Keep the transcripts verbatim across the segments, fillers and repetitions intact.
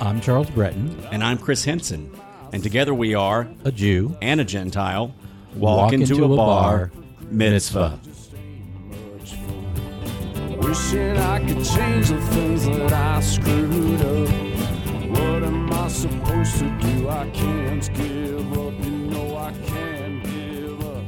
I'm Charles Breton. And I'm Chris Henson. And together we are a Jew and a Gentile. Walk, walk into, into a, a bar, bar mitzvah. Wishing I could change the things that I screwed up. What am I supposed to do? I can't give up. You know I can't give up.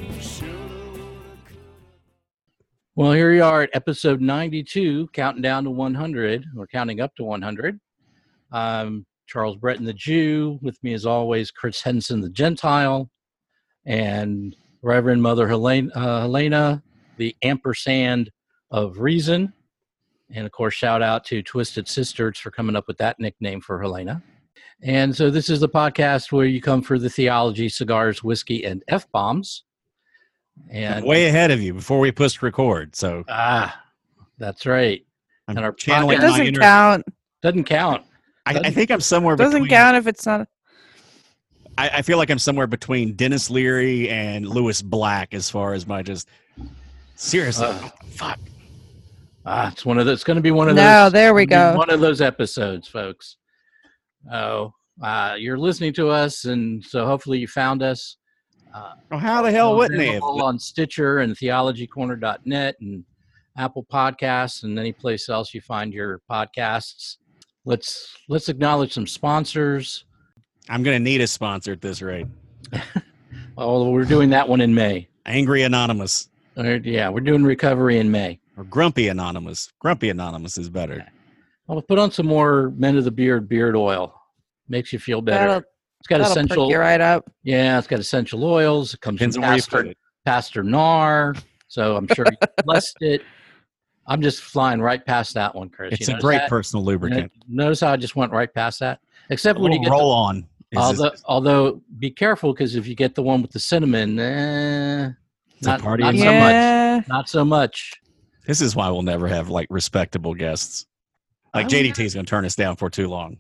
Well, here we are at episode ninety-two, counting down to one hundred. We're counting up to one hundred. Um, Charles Breton, the Jew. With me, as always, Chris Henson, the Gentile, and Reverend Mother Helena, uh, Helena, the ampersand of reason. And, of course, shout out to Twisted Sisters for coming up with that nickname for Helena. And so this is the podcast where you come for the theology, cigars, whiskey, and F-bombs. And I'm way ahead of you before we pushed record. So ah, that's right. I'm and our channeling podcast my Doesn't inner- count. doesn't count. I, I think I'm somewhere Doesn't between. count if it's not. I, I feel like I'm somewhere between Dennis Leary and Lewis Black as far as my just seriously. Uh, fuck. Ah, it's one of those. It's going to be one of No, those. there we go. One of those episodes, folks. Oh, uh, you're listening to us, and so hopefully you found us. Uh, Oh, how the hell wouldn't they? have? available on Stitcher and theology corner dot net and Apple Podcasts and any place else you find your podcasts. Let's let's acknowledge some sponsors. I'm going to need a sponsor at this rate. Oh, we're doing that one in May. Angry Anonymous Uh, Yeah, we're doing recovery in May. or Grumpy Anonymous. Grumpy Anonymous is better. I'll put on some more Men of the Beard beard oil. Makes you feel better. That'll, It's got that'll essential. perk you right up. Yeah, it's got essential oils. It comes Depends from on where you put Pastor, it. Pastor Nar. So I'm sure you blessed it. I'm just flying right past that one, Chris. It's You a notice great that? personal lubricant. Notice how I just went right past that? Except A when you little get roll on. the, is- although, although be careful, because if you get the one with the cinnamon, eh, It's a not, party not in so my- much. Yeah. Not so much. This is why we'll never have like respectable guests. Like Oh, J D T is going to turn us down for too long.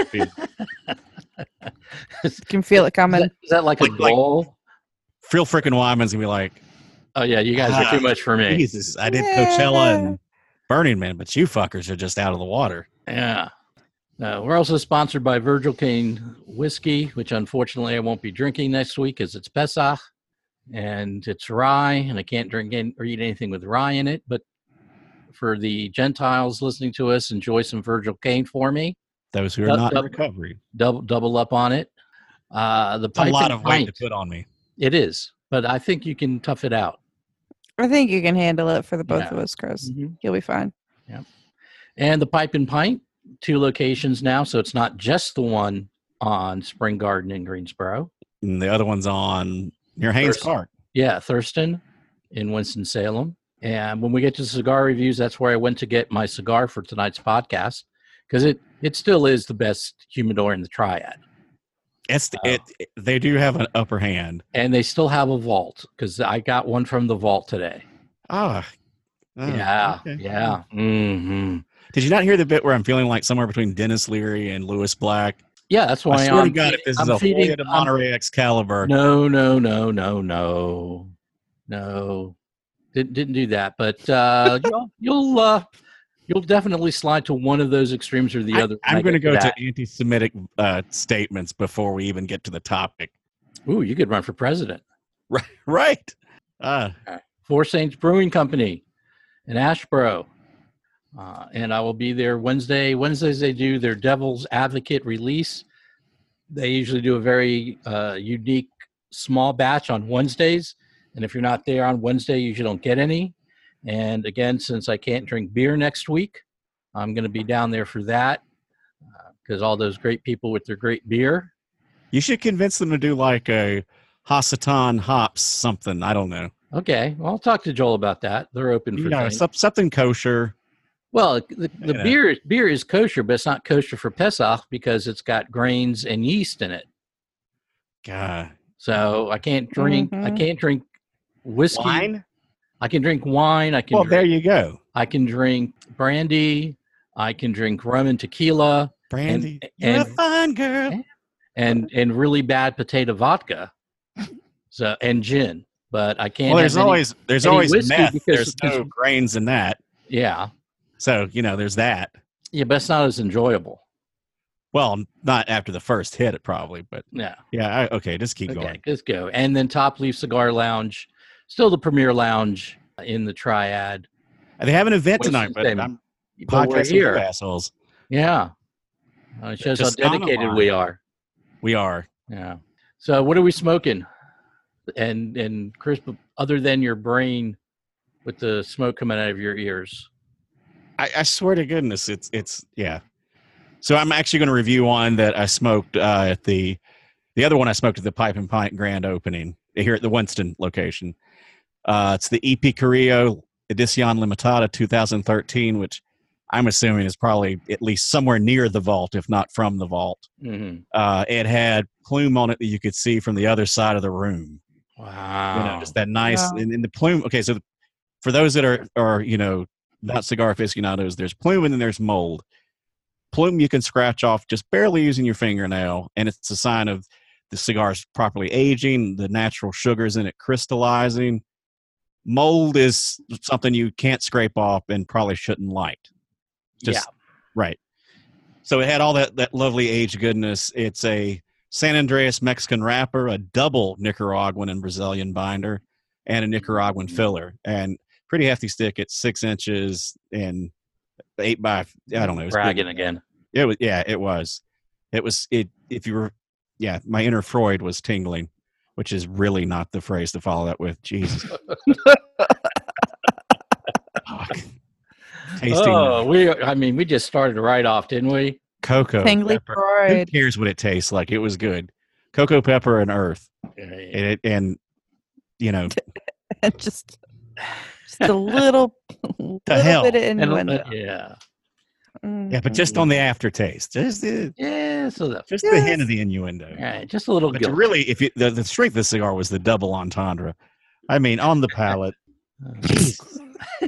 You can feel it Is coming. that, is that like a Like- like- goal? Phil frickin' Wyman's going to be like, Oh, yeah, you guys are Ah, too much for me. Jesus, I did Coachella and Burning Man, but you fuckers are just out of the water. Yeah. Uh, we're also sponsored by Virgil Cane Whiskey, which unfortunately I won't be drinking next week because it's Pesach and it's rye, and I can't drink any, or eat anything with rye in it. But for the Gentiles listening to us, enjoy some Virgil Cane for me. Those who are Dub- not in dub- recovery. Double double up on it. Uh, the It's a pipe lot and of weight pint, to put on me. it is, but I think you can tough it out. I think you can handle it for the both Yeah. of us, Chris. Mhm. You'll be fine. And the Pipe and Pint, two locations now, so it's not just the one on Spring Garden in Greensboro. And the other one's on near Haynes First- Park. Yeah, Thurston in Winston-Salem. And when we get to cigar reviews, that's where I went to get my cigar for tonight's podcast, because it, it still is the best humidor in the Triad. It's Oh. it, it. They do have an upper hand. And they still have a vault, because I got one from the vault today. Ah. Oh, yeah, okay. yeah. hmm Did you not hear the bit where I'm feeling like somewhere between Dennis Leary and Lewis Black? Yeah, that's why I swear to I'm God, feeding- if this I'm is a feeding- Hoya de I'm- Monterey Excalibur, No, no, no, no, no, no. Didn't didn't do that. But uh, you'll you'll uh, you'll definitely slide to one of those extremes or the I, other. when I'm I going to get go to that. anti-Semitic uh, statements before we even get to the topic. Ooh, you could run for president. Right. Right. Uh, Four Saints Brewing Company in Ashboro. Uh, and I will be there Wednesday. Wednesdays, they do their Devil's Advocate release. They usually do a very uh, unique small batch on Wednesdays. And if you're not there on Wednesday, you usually don't get any. And again, since I can't drink beer next week, I'm going to be down there for that because uh, all those great people with their great beer. you should convince them to do like a Hasatan hops something. I don't know. Okay, well, I'll talk to Joel about that. They're open for You know, things. some- something kosher. Well, the, the Yeah. beer beer is kosher, but it's not kosher for Pesach because it's got grains and yeast in it. God. So I can't drink. I Mhm. can't drink whiskey. Wine? I can drink wine. I can. Well, drink, there you go. I can drink brandy. I can drink rum and tequila Brandy. And- You're a and- fine girl. and and really bad potato vodka. So and gin, but I can't. Well, there's have any- always there's any always whiskey meth. because- There's no because- grains in that. yeah, So, you know, there's that. yeah, but it's not as enjoyable. Well, not after the first hit, it probably, but Yeah. yeah. I, okay, just keep Okay, going. let's go. And then Top Leaf Cigar Lounge, still the premier lounge in the Triad. They have an event Winston tonight, but Salmon. I'm But we're podcasting with you here. assholes. Yeah. Uh, it shows how Toscana dedicated line. we are. We are. Yeah. So what are we smoking? And and Chris, other than your brain with the smoke coming out of your ears. I, I swear to goodness, it's it's yeah. So I'm actually going to review one that I smoked uh, at the the other one I smoked at the Pipe and Pint grand opening here at the Winston location. Uh, it's the E P Carrillo Edición Limitada two thousand thirteen, which I'm assuming is probably at least somewhere near the vault, if not from the vault. Mm-hmm. Uh, it had plume on it that you could see from the other side of the room. Wow. You know, just that nice Wow. and, and the plume. Okay, so for those that are are you know not cigar aficionados, there's plume and then there's mold. Plume you can scratch off just barely using your fingernail, and it's a sign of the cigar's properly aging, the natural sugars in it crystallizing. Mold is something you can't scrape off and probably shouldn't light. Just, yeah. Right. So it had all that, that lovely aged goodness. It's a San Andreas Mexican wrapper, a double Nicaraguan and Brazilian binder, and a Nicaraguan filler. And pretty hefty stick. It's six inches and eight by, I don't know. It was Bragging big. again. It was, yeah, it was. It was, it, if you were, yeah, my inner Freud was tingling, which is really not the phrase to follow that with. Jesus. Fuck. Tasting Oh, we, I mean, we just started right off, didn't we? cocoa Tingly pepper. Who Freud. cares what it tastes like? It was good. Cocoa pepper and earth. And, it, and you know, And just, just a little, little hell? bit of And, innuendo. uh, yeah. yeah, but just on the aftertaste, just the Yeah, so the, just the hint of the innuendo. all right, just a little But guilt. to really, if you the, the strength of the cigar was the double entendre. I mean, on the palate. Jesus.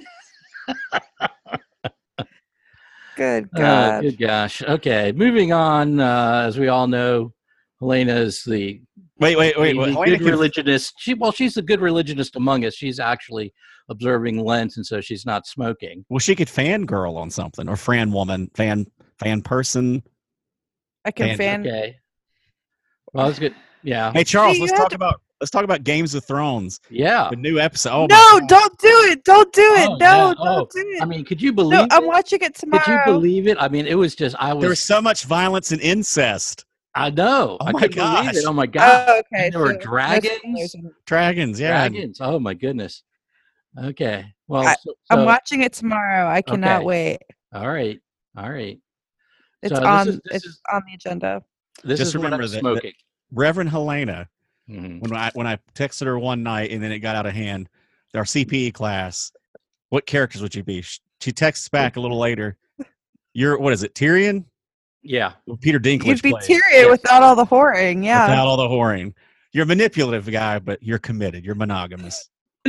Good Oh, God. good gosh. Okay, moving on. Uh, as we all know, Helena is the, Wait, wait, wait. the, wait the Helena good can- religionist. She well, she's the good religionist among us. She's actually observing Lent, and so she's not smoking. well, she could fangirl on something, or fan woman, fan fan person. I can Man, fan. Okay. Well, that's good. Yeah. Hey, Charles, See, let's you have talk to- about let's talk about Games of Thrones, Yeah. the new episode. Oh, my no, God. don't do it. Don't do it. Oh, no, yeah. don't Oh, do it. I mean, could you believe no, I'm it? watching it tomorrow. Could you believe it? I mean, it was just I was. There was so much violence and incest. I know. Oh I my couldn't believe gosh. it. Oh my god. Oh, okay. And there were so no dragons? spoilers. Dragons, yeah. Dragons. Oh my goodness. Okay. Well, I- so, I'm so- watching it tomorrow. I cannot Okay. wait. all right. All right. It's So this on. is- this it's is- on the agenda. This Just is what remember I'm that- that- smoking. Reverend Helena, Mhm. when I when I texted her one night and then it got out of hand, our C P E class, what characters would you be? She she texts back a little later. You're what is it, Tyrion? Yeah. Well, Peter Dinklage You'd be plays, Tyrion Yes. without all the whoring. Yeah. without all the whoring. You're a manipulative guy, but you're committed. You're monogamous.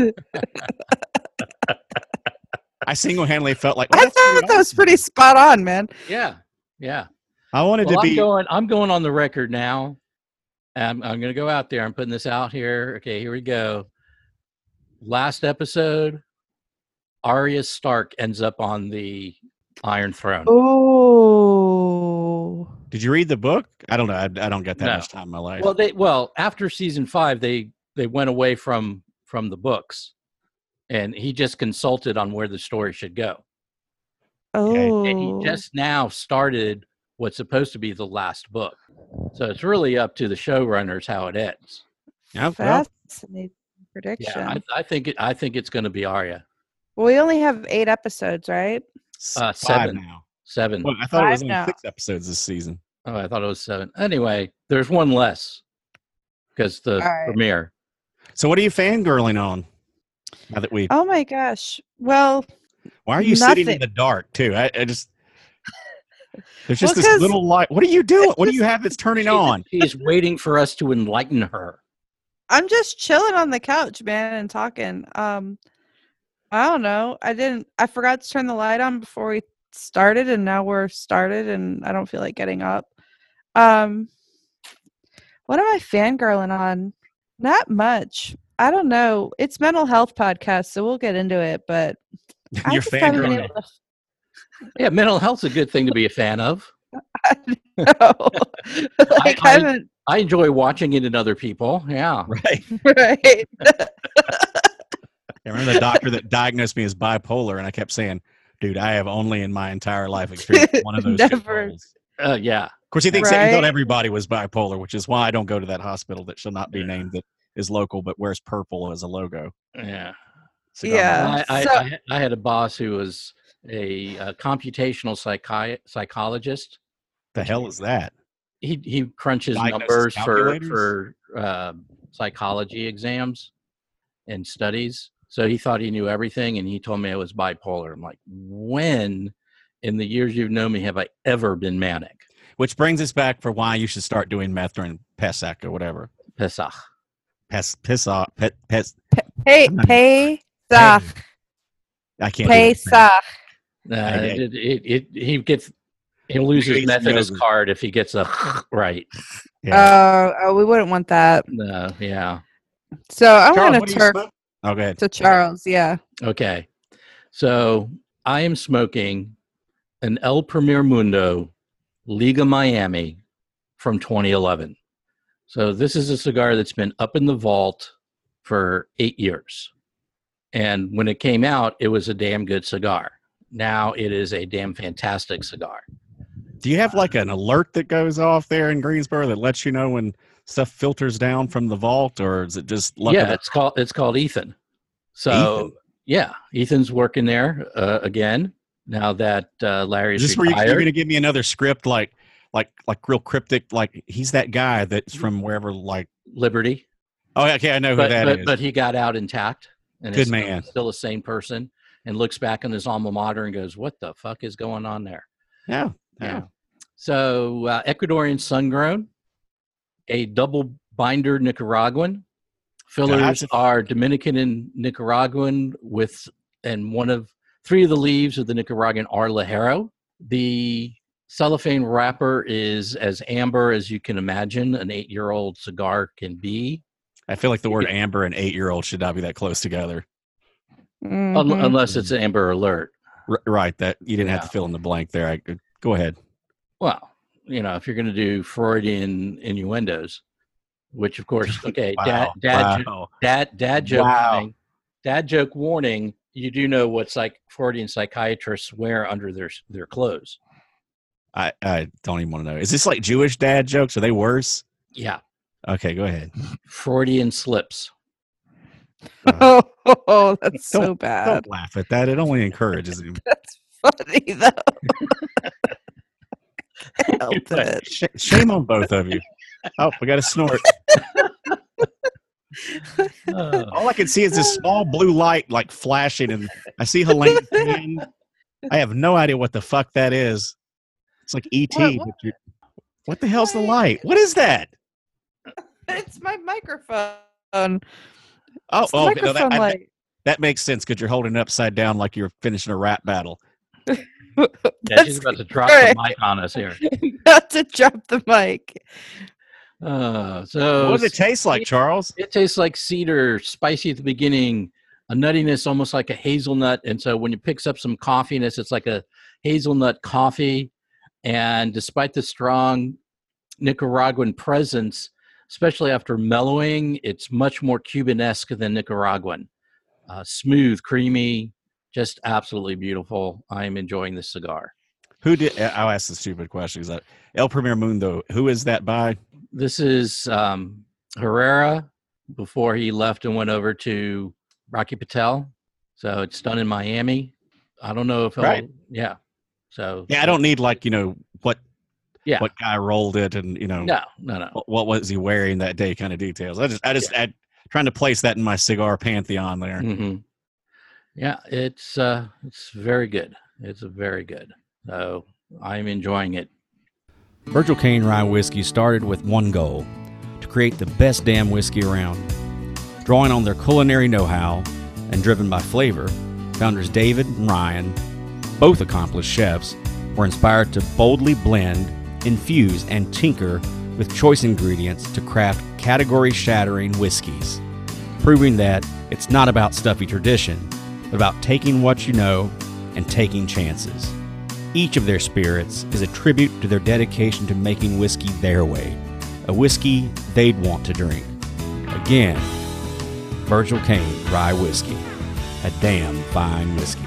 I single-handedly felt like well, I that's pretty thought that was awesome. pretty spot on, man. Yeah. Yeah. I wanted Well, to I'm be. going. I'm going on the record now. I'm, I'm going to go out there. I'm putting this out here. Okay, here we go. Last episode, Arya Stark ends up on the Iron Throne. Oh. Did you read the book? I don't know. I, I don't get that No. much time in my life. Well, they well after season five, they they went away from from the books, and he just consulted on where the story should go. Oh. And he just now started what's supposed to be the last book. So it's really up to the showrunners how it ends. Yeah, well, Fascinating prediction. Yeah, I, I think it. I think it's going to be Arya. well, we only have eight episodes, right? s- Uh, five seven. now. Seven. Well, I thought it was Five only now. six episodes this season. Oh, I thought it was seven. Anyway, there's one less because the All right. premiere. So, what are you fangirling on? Now that we, Oh my gosh. Well, why are you sitting in nothing. the dark too? I, I just there's just Well, this 'cause little light. What are you doing? it's What do you just- have that's turning She's- on? She's waiting for us to enlighten her. I'm just chilling on the couch, man, and talking. Um, I don't know. I didn't. I forgot to turn the light on before we started, and now we're started, and I don't feel like getting up. Um, what am I fangirling on? Not much. I don't know. It's mental health podcast, so we'll get into it. But I You're just haven't been fangirling. able to. Yeah, mental health's a good thing to be a fan of. No. Like, I- I haven't. I enjoy watching it in other people. Yeah. Right. Right. I remember the doctor that diagnosed me as bipolar, and I kept saying, dude, I have only in my entire life experienced one of those Never. shitholes. Uh, yeah. Of course, he thinks that he thought Right. everybody was bipolar, which is why I don't go to that hospital that shall not be Yeah. named that is local but wears purple as a logo. Yeah. Cigar Yeah. Man. I, I, so- I, I had a boss who was a, uh computational psychi- psychologist. The hell is that? He he crunches Diagnosis numbers for calculators? for uh, psychology exams and studies. So he thought he knew everything, and he told me I was bipolar. I'm like, when in the years you've known me have I ever been manic? Which brings us back for why you should start doing meth during Pesach or whatever. Pesach. Pes, piss off. Pet, pes, Pay, I'm not- pay, Hey, Pesach. I can't. do it. Pesach. Uh, I did. it, it, it, he gets he'll lose his Crazy meth in his yogurt. card if he gets a right. Yeah. Uh, oh, we wouldn't want that. No, yeah. So I Charles, want what to do you turn smoke? Oh, go ahead. to Charles. Yeah. Okay. So I am smoking an El Primer Mundo Liga Miami from twenty eleven. So this is a cigar that's been up in the vault for eight years. And when it came out, it was a damn good cigar. Now it is a damn fantastic cigar. Do you have like an alert that goes off there in Greensboro that lets you know when stuff filters down from the vault, or is it just luck of Yeah, the- it's called it's called Ethan. So Ethan? yeah, Ethan's working there uh, again now that uh, Larry's Is this where you, retired. you're going to give me another script like like like real cryptic, like he's that guy that's from wherever, like, Liberty. oh, okay, I know who but, that but, is. but he got out intact and Good is still- man. still a sane person, and looks back on his alma mater and goes, what the fuck is going on there? yeah, Yeah. yeah. So uh, Ecuadorian sun-grown, a double binder Nicaraguan. Fillers Gotcha. are Dominican and Nicaraguan with, and one of three of the leaves of the Nicaraguan are Ligero. The cellophane wrapper is as amber as you can imagine an eight-year-old cigar can be. I feel like the word amber and eight year old should not be that close together. Un- Mhm. unless it's an Amber Alert. R- right, that you didn't have Yeah. to fill in the blank there. I, go ahead. Well, you know, if you're going to do Freudian innuendos, which of course, okay, Wow, dad, dad, wow. dad, dad joke Wow. warning, dad joke warning. You do know what psych Freudian psychiatrists wear under their their clothes. I, I don't even want to know. Is this like Jewish dad jokes? Are they worse? Yeah, Okay, go ahead. Freudian slips. Uh, Oh, that's so don't- bad. Don't laugh at that. It only encourages him. That's funny though. Help it. Sh- shame on both of you. Oh, we got a snort. Uh, All I can see is this small blue light like flashing, and I see Helene's hand. I have no idea what the fuck that is. It's like E T. What- what- but you- What the hell's the light? What is that? It's my microphone. Oh, It's the oh, no, microphone that, I- light. that makes sense because you're holding it upside down like you're finishing a rap battle. yeah, That's she's about to drop correct. the mic on us here. Not to drop the mic. Uh, so What does it taste like, Charles? It tastes like cedar, spicy at the beginning, a nuttiness almost like a hazelnut. And so when it picks up some coffeeness, it's like a hazelnut coffee. And despite the strong Nicaraguan presence, especially after mellowing, it's much more Cuban-esque than Nicaraguan. Uh, smooth, creamy, just absolutely beautiful. I'm enjoying this cigar. Who did? I'll ask the stupid question. Is that El Primer Mundo? Who is that by? This is um, Herrera before he left and went over to Rocky Patel. So it's done in Miami. I don't know if he'll, Right. yeah. So Yeah, I don't need like you know what. Yeah. What guy rolled it, and you know. No, no, no. What, what was he wearing that day? Kind of details. I just, I just, I, trying to place that in my cigar pantheon there. hmm Yeah, it's uh, it's very good. It's very good. So I'm enjoying it. Virgil Cane Rye Whiskey started with one goal: to create the best damn whiskey around. Drawing on their culinary know-how and driven by flavor, founders David and Ryan, both accomplished chefs, were inspired to boldly blend, infuse, and tinker with choice ingredients to craft category-shattering whiskeys, proving that it's not about stuffy tradition, but about taking what you know and taking chances. Each of their spirits is a tribute to their dedication to making whiskey their way, a whiskey they'd want to drink. Again, Virgil Caine Rye Whiskey, a damn fine whiskey.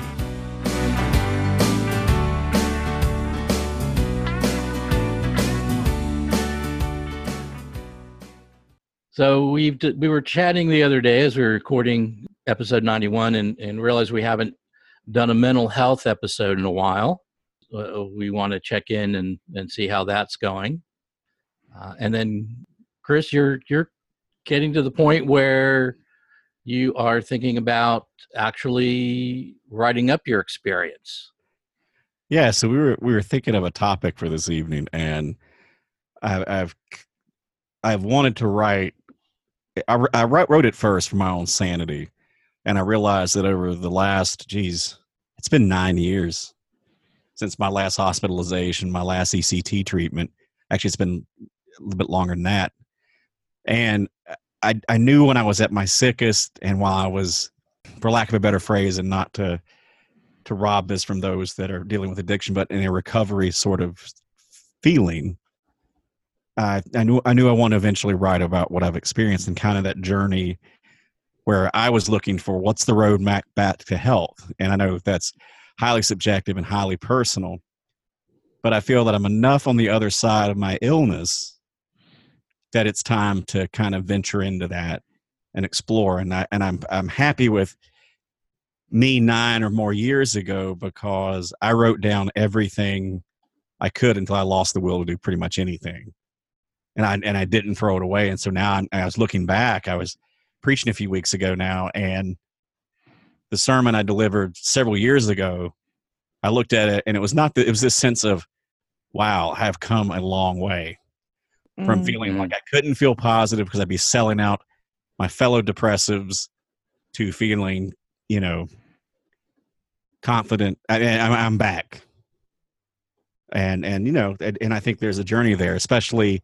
So we've we were chatting the other day as we were recording episode ninety-one, and, and realized we haven't done a mental health episode in a while. Uh, we want to check in and, and see how that's going. Uh, and then, Chris, you're you're getting to the point where you are thinking about actually writing up your experience. Yeah, so we were we were thinking of a topic for this evening, and I've I've, I've wanted to write. I, I wrote it first for my own sanity, and I realized that over the last, geez, it's been nine years since my last hospitalization, my last E C T treatment. Actually, it's been a little bit longer than that. And I, I knew when I was at my sickest, and while I was, for lack of a better phrase, and not to to rob this from those that are dealing with addiction, but in a recovery sort of feeling, Uh, I knew I knew I want to eventually write about what I've experienced and kind of that journey where I was looking for what's the roadmap back to health. And I know that's highly subjective and highly personal, but I feel that I'm enough on the other side of my illness that it's time to kind of venture into that and explore. And I and I'm I'm happy with me nine or more years ago, because I wrote down everything I could until I lost the will to do pretty much anything. And I and I didn't throw it away. And so now I'm, I was looking back. I was preaching a few weeks ago now, and the sermon I delivered several years ago, I looked at it, and it was not that. It was this sense of, wow, I have come a long way from Mm. feeling like I couldn't feel positive because I'd be selling out my fellow depressives to feeling, you know, confident. I, I'm, I'm back, and and you know, and, and I think there's a journey there, especially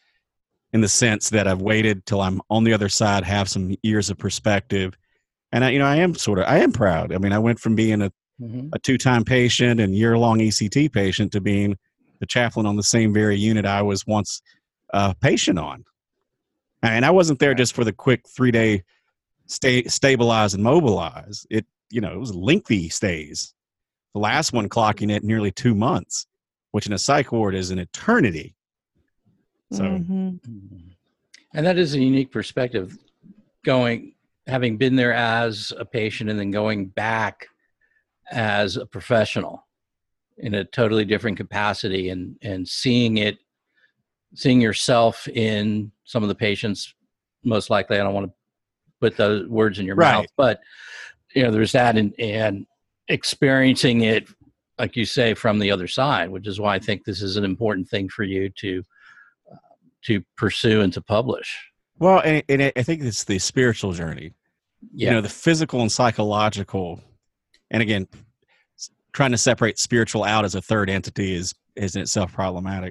in the sense that I've waited till I'm on the other side, have some years of perspective. And I, you know, I am sort of, I am proud. I mean, I went from being a, Mm-hmm. a two-time patient and year-long E C T patient to being the chaplain on the same very unit I was once a patient on. And I wasn't there just for the quick three-day stay, stabilize and mobilize. It, you know, it was lengthy stays. The last one clocking at nearly two months, which in a psych ward is an eternity. So, Mhm. And that is a unique perspective, going, having been there as a patient and then going back as a professional in a totally different capacity, and, and seeing it, seeing yourself in some of the patients, most likely, I don't want to put those words in your Right. mouth, but you know, there's that, and, and experiencing it, like you say, from the other side, which is why I think this is an important thing for you to to pursue and to publish. well, and, and I think it's the spiritual journey. Yeah. You know, the physical and psychological, and again, s- trying to separate spiritual out as a third entity is is in itself problematic.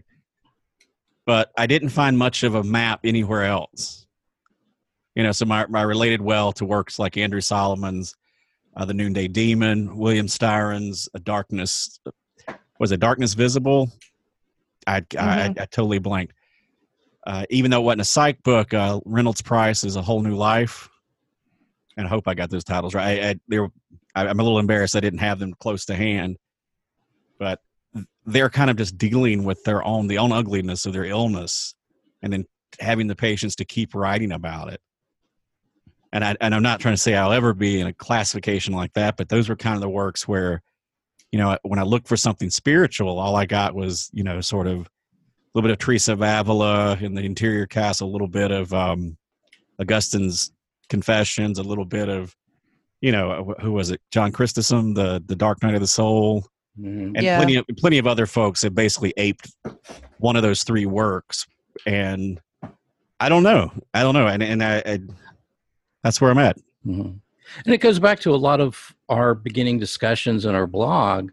But I didn't find much of a map anywhere else. You know, so my, my related well to works like Andrew Solomon's uh, The Noonday Demon, William Styron's A Darkness, was it Darkness Visible? I, I, I, I totally blanked. Uh, even though it wasn't a psych book, uh, Reynolds Price is A Whole New Life. And I hope I got those titles right. I, I, they were, I, I'm a little embarrassed I didn't have them close to hand. But they're kind of just dealing with their own, the own ugliness of their illness, and then having the patients to keep writing about it. And, I, and I'm not trying to say I'll ever be in a classification like that, but those were kind of the works where, you know, when I looked for something spiritual, all I got was, you know, sort of a little bit of Teresa of Avila in the Interior Castle, a little bit of um, Augustine's Confessions, a little bit of, you know, who was it? John Chrysostom, the the Dark Night of the Soul, Mhm. and Yeah. plenty of plenty of other folks have basically aped one of those three works. And I don't know, I don't know, and and I, I that's where I'm at. Mhm. And it goes back to a lot of our beginning discussions in our blog.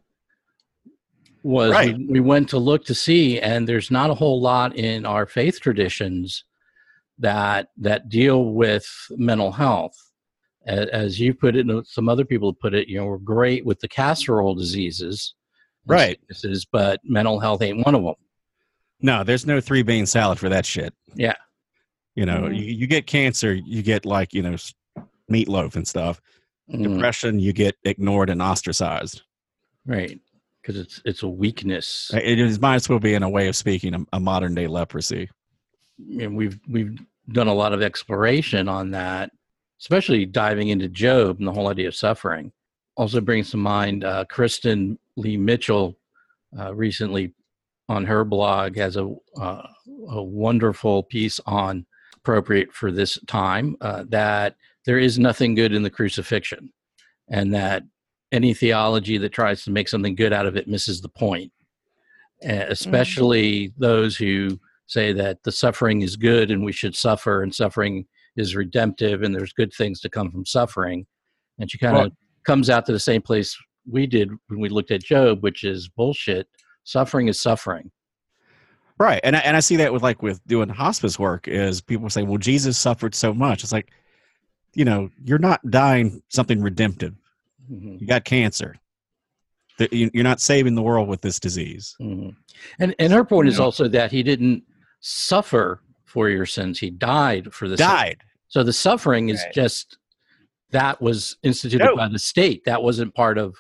Was Right. we, we went to look to see, and there's not a whole lot in our faith traditions that that deal with mental health. As, as you put it, and some other people put it, you know, we're great with the casserole diseases, and Right. sicknesses, but mental health ain't one of them. No, there's no three bean salad for that shit. Yeah. You know, Mhm. you, you get cancer, you get like, you know, s- meatloaf and stuff. Mm, Depression, you get ignored and ostracized. right. Because it's it's a weakness. It is, might as well be, in a way of speaking, a, a modern day leprosy. And we've we've done a lot of exploration on that, especially diving into Job and the whole idea of suffering. Also brings to mind uh, Kristen Lee Mitchell uh, recently on her blog has a uh, a wonderful piece on, appropriate for this time, uh, that there is nothing good in the crucifixion, and that any theology that tries to make something good out of it misses the point. Uh, especially those who say that the suffering is good and we should suffer, and suffering is redemptive and there's good things to come from suffering. And she kind of Well- comes out to the same place we did when we looked at Job, which is bullshit. Suffering is suffering. Right. And I, and I see that with like with doing hospice work is people say, well, Jesus suffered so much. It's like, you know, you're not dying something redemptive. Mhm. You got cancer. That you- You're not saving the world with this disease. Mhm. And and her point You is know. also that he didn't suffer for your sins; he died for the sins. Died. So the suffering is Right. just that was instituted No. by the state. That wasn't part of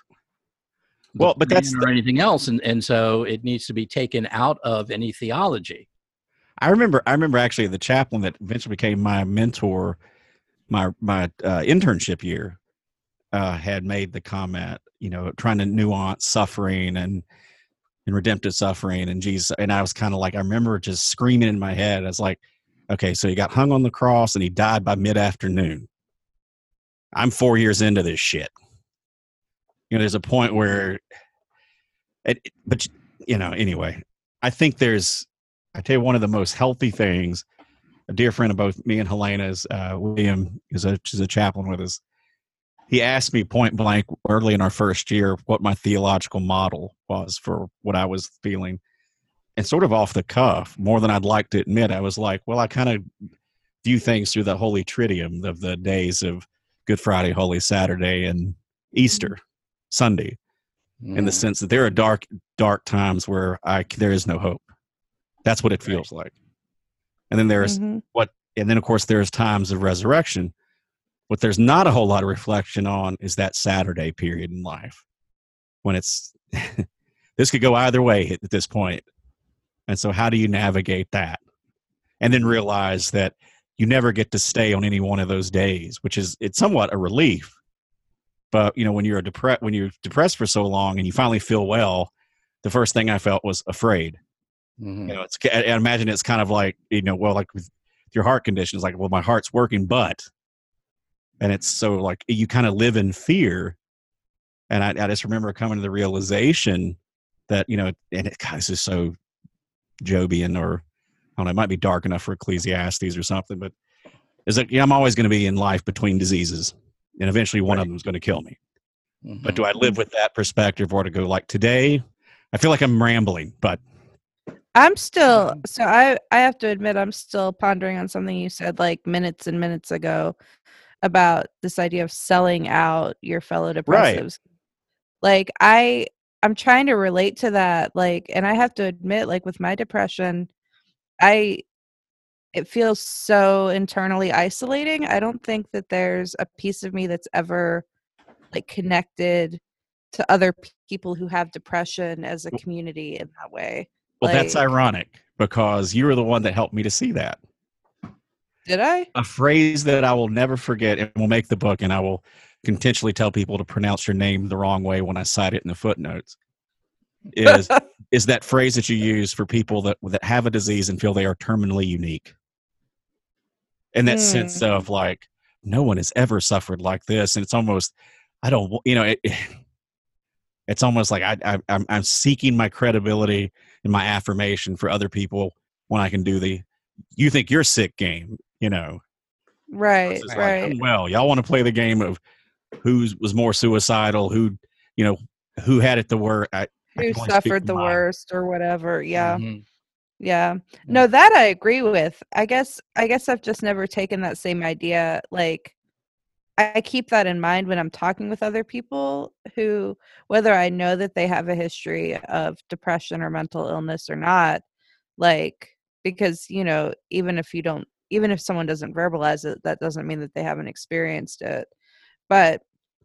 the Well, but that's plan or anything else, and and so it needs to be taken out of any theology. I remember I remember actually the chaplain that eventually became my mentor, my my uh, internship year, uh, had made the comment, you know, trying to nuance suffering and and redemptive suffering and Jesus. And I was kind of like, I remember just screaming in my head. I was like, okay, so he got hung on the cross and he died by mid afternoon. I'm four years into this shit. You know, there's a point where, it, but you know, anyway, I think there's, I tell you, one of the most healthy things. A dear friend of both me and Helena's, uh, William, is a, is a chaplain with us. He asked me point blank early in our first year what my theological model was for what I was feeling. And sort of off the cuff, more than I'd like to admit, I was like, well, I kind of view things through the Holy Triduum of the days of Good Friday, Holy Saturday, and Easter Sunday, in the Mm. sense that there are dark, dark times where I, there is no hope. That's what it feels like. And then there's Mhm. what, and then of course there's times of resurrection. What there's not a whole lot of reflection on is that Saturday period in life when it's, this could go either way at this point. And so how do you navigate that? And then realize that you never get to stay on any one of those days, which is, it's somewhat a relief. But, you know, when you're depressed, when you're depressed for so long and you finally feel well, the first thing I felt was afraid. Mhm. You know, it's, I I imagine it's kind of like, you know, well, like with your heart condition, it's like, well, my heart's working, but, and it's so like you kind of live in fear. And I, I just remember coming to the realization that, you know, and it God, this is so Jobian, or I don't know, it might be dark enough for Ecclesiastes or something, but it's like, yeah, I'm always going to be in life between diseases, and eventually one of them is going to kill me. Mhm. But do I live with that perspective, or to go like today? I feel like I'm rambling, but I'm still so I I have to admit I'm still pondering on something you said like minutes and minutes ago about this idea of selling out your fellow Right. depressives. Like I I'm trying to relate to that, like, and I have to admit, like with my depression, I it feels so internally isolating. I don't think that there's a piece of me that's ever like connected to other p- people who have depression as a community in that way. well, that's Like, ironic because you were the one that helped me to see that. did I? A phrase that I will never forget and will make the book, and I will continually tell people to pronounce your name the wrong way when I cite it in the footnotes, is is that phrase that you use for people that that have a disease and feel they are terminally unique. And that sense Hmm. of like, no one has ever suffered like this. And it's almost, I don't, you know, it, it's almost like I, I, I'm, I'm seeking my credibility and my affirmation for other people when I can do the, you think you're sick game, you know. Right, It's like, right. I'm well, y'all want to play the game of who was more suicidal, who, you know, who had it the worst. I, I Who can only speak suffered for the mine. worst or whatever. Yeah. Mhm. Yeah. No, that I agree with. I guess I guess I've just never taken that same idea. Like I keep that in mind when I'm talking with other people who, whether I know that they have a history of depression or mental illness or not, like, because, you know, even if you don't, even if someone doesn't verbalize it, that doesn't mean that they haven't experienced it. But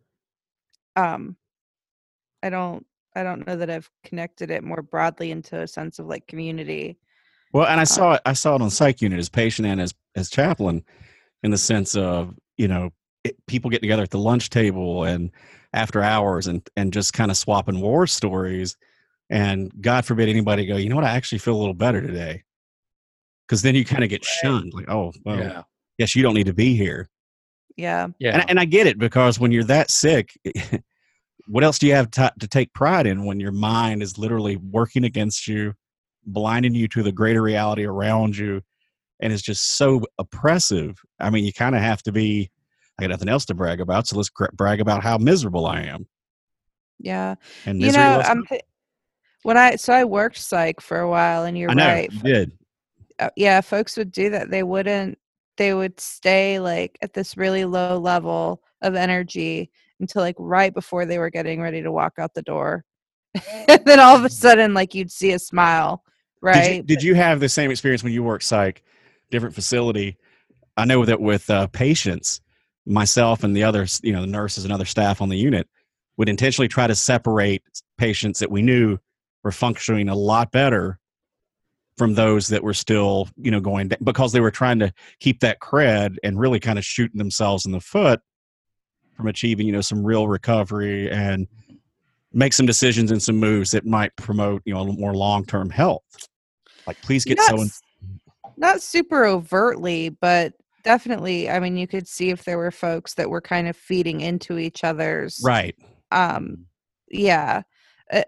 um, I don't, I don't know that I've connected it more broadly into a sense of like community. Well, and I Uh, saw it. I saw it on psych unit as patient and as as chaplain, in the sense of, you know, it, people get together at the lunch table and after hours and and just kind of swapping war stories. And God forbid anybody go, you know what, I actually feel a little better today, because then you kind of get shunned, like, oh, well, Yeah. yes, you don't need to be here. yeah. Yeah. And, and I get it, because when you're that sick, what else do you have to, to take pride in when your mind is literally working against you, blinding you to the greater reality around you, and it's just so oppressive? I mean, you kind of have to be, I got nothing else to brag about, so let's gra- brag about how miserable I am. Yeah. And You misery know, loves I'm th- when I so I worked psych for a while, and you're I know, right. you did. Uh, yeah, folks would do that. They wouldn't. They would stay like at this really low level of energy until like right before they were getting ready to walk out the door, and then all of a sudden, like you'd see a smile, Did you right? did you have the same experience when you worked psych, different facility? I know that with uh, patients, myself and the others, you know, the nurses and other staff on the unit would intentionally try to separate patients that we knew were functioning a lot better from those that were still, you know, going down, because they were trying to keep that cred and really kind of shooting themselves in the foot from achieving, you know, some real recovery and make some decisions and some moves that might promote, you know, a little more long-term health. Like, please get Not so in- s- not super overtly, but definitely. I mean, you could see if there were folks that were kind of feeding into each other's. right. Um, yeah. Uh,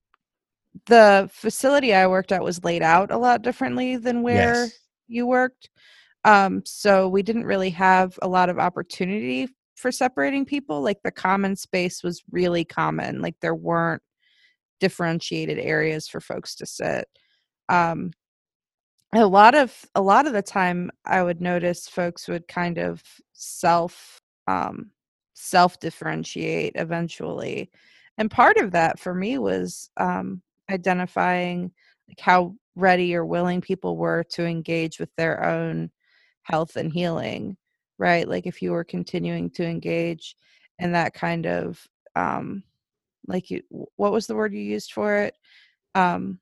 the facility I worked at was laid out a lot differently than where Yes. you worked. Um, so we didn't really have a lot of opportunity for separating people. Like the common space was really common. Like there weren't differentiated areas for folks to sit. Um, a lot of a lot of the time I would notice folks would kind of self um, self differentiate eventually. And part of that for me was um, identifying like how ready or willing people were to engage with their own health and healing, right? Like if you were continuing to engage in that kind of um, like you, what was the word you used for it? Um,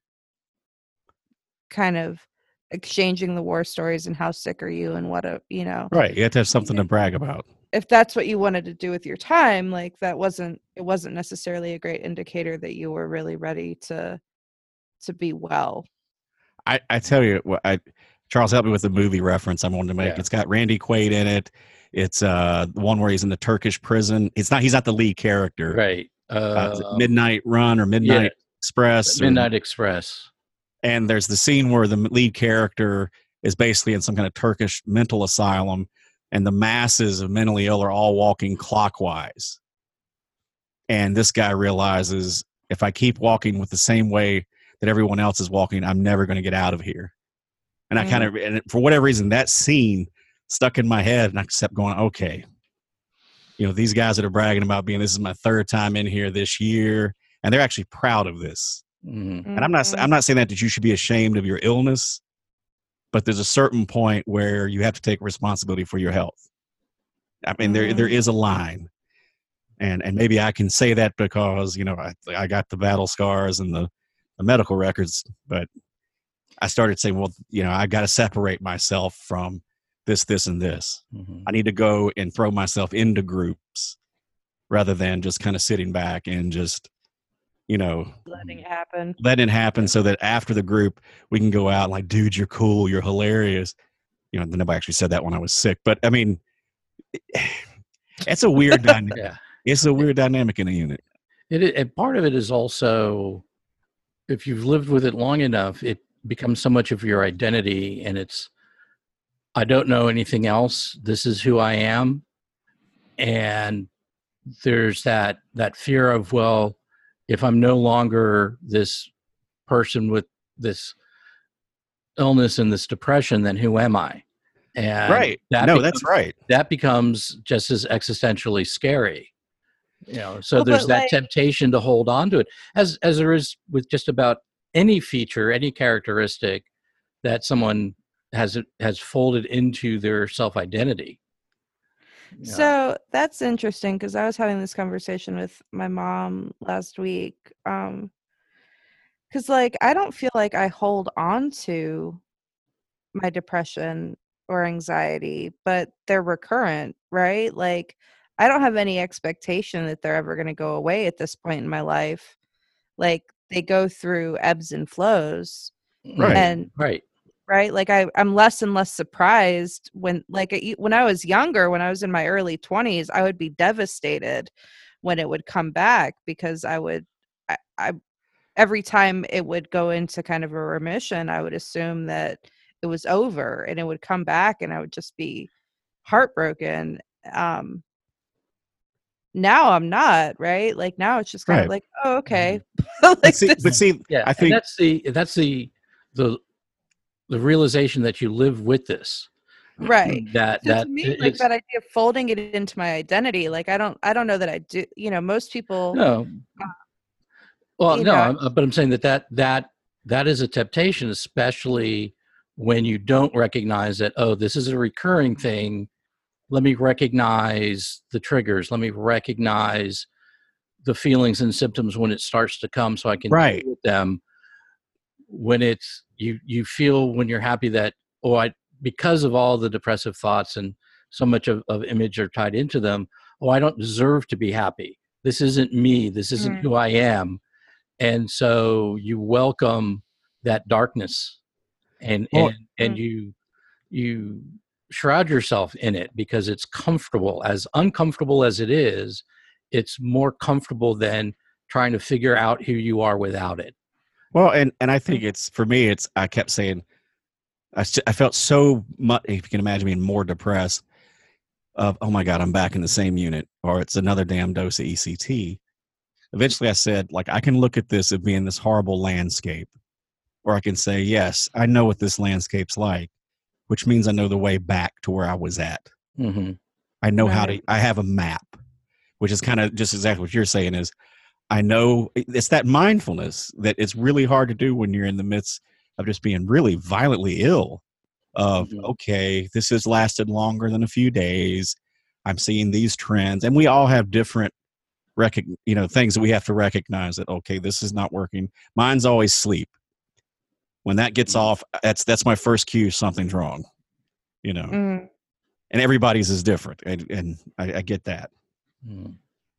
kind of exchanging the war stories and how sick are you and what a you know Right. You have to have something to brag about. if that's what you wanted to do with your time, like that wasn't it wasn't necessarily a great indicator that you were really ready to to be well. I, I tell you what, I Charles helped me with the movie reference I wanted to make. Yeah. It's got Randy Quaid in it. It's uh the one where he's in the Turkish prison. It's not he's not the lead character. Right. Uh, is it Uh, Midnight Run or Midnight Express. or- Midnight Express. and there's the scene where the lead character is basically in some kind of Turkish mental asylum, and the masses of mentally ill are all walking clockwise. And this guy realizes, if I keep walking with the same way that everyone else is walking, I'm never going to get out of here. And I Mm. kind of, and for whatever reason, that scene stuck in my head, and I kept going, okay, you know, these guys that are bragging about being, this is my third time in here this year, and they're actually proud of this. Mhm. And I'm not, Mhm. I'm not saying that, that you should be ashamed of your illness, but there's a certain point where you have to take responsibility for your health. I mean, there, there Mhm. is a line. And, and maybe I can say that because, you know, I, I got the battle scars and the, the medical records, but I started saying, well, you know, I got to separate myself from this, this, and this. Mhm. I need to go and throw myself into groups rather than just kind of sitting back and just, you know, Letting it happen. letting it happen, so that after the group we can go out and like, dude, you're cool, you're hilarious. You know, nobody actually said that when I was sick, but I mean, it's a weird dynamic. Yeah. It's a weird dynamic in a unit. It, i- and part of it is also, if you've lived with it long enough, it becomes so much of your identity, and it's, I don't know anything else. This is who I am. And there's that, that fear of, well, if I'm no longer this person with this illness and this depression, then who am I? And Right. that No, becomes, that's right. that becomes just as existentially scary. You know, so Well, there's but, that like- temptation to hold on to it, as as there is with just about any feature, any characteristic that someone has has folded into their self identity. So that's interesting because I was having this conversation with my mom last week. Um, because like I don't feel like I hold on to my depression or anxiety, but they're recurrent, right? Like I don't have any expectation that they're ever going to go away at this point in my life. Like they go through ebbs and flows. Right. And right. right, like I, I'm less and less surprised when like it- when I was younger, when I was in my early twenties, I would be devastated when it would come back because I would I, I every time it would go into kind of a remission, I would assume that it was over and it would come back and I would just be heartbroken. Um now I'm not, right? Like now it's just kind Right. of like, oh, okay. But like see, this- but see, Yeah, I and think that's the that's the the the realization that you live with this. right. That So that to me, it- like it's that idea of folding it into my identity, like I don't, I don't know that I do. You know, most people. no. Well, you no, know, I'm- but I'm saying that that that that is a temptation, especially when you don't recognize that. Oh, this is a recurring thing. Let me recognize the triggers. Let me recognize the feelings and symptoms when it starts to come, so I can Right. deal with them. When it's you, you feel when you're happy that oh, I because of all the depressive thoughts and so much of, of image are tied into them. Oh, I don't deserve to be happy. This isn't me. This isn't Mm. who I am. And so you welcome that darkness, and Well- and and you you shroud yourself in it because it's comfortable. As uncomfortable as it is, it's more comfortable than trying to figure out who you are without it. well, and and I think it's for me. It's I kept saying, I st- I felt so much. If you can imagine being more depressed, of oh my god, I'm back in the same unit, or it's another damn dose of E C T. Eventually, I said, like, I can look at this as being this horrible landscape, or I can say, yes, I know what this landscape's like, which means I know the way back to where I was at. Mm-hmm. I know how to. Right. I have a map, which is kind of just exactly what you're saying. Is I know it's that mindfulness that it's really hard to do when you're in the midst of just being really violently ill. Of Mhm. okay, this has lasted longer than a few days. I'm seeing these trends, and we all have different, rec- you know, things that we have to recognize that okay, this is not working. Mine's always sleep. When that gets Mhm. off, that's that's my first cue. Something's wrong, you know. Mm. And everybody's is different, and, and I, I get that. Mm.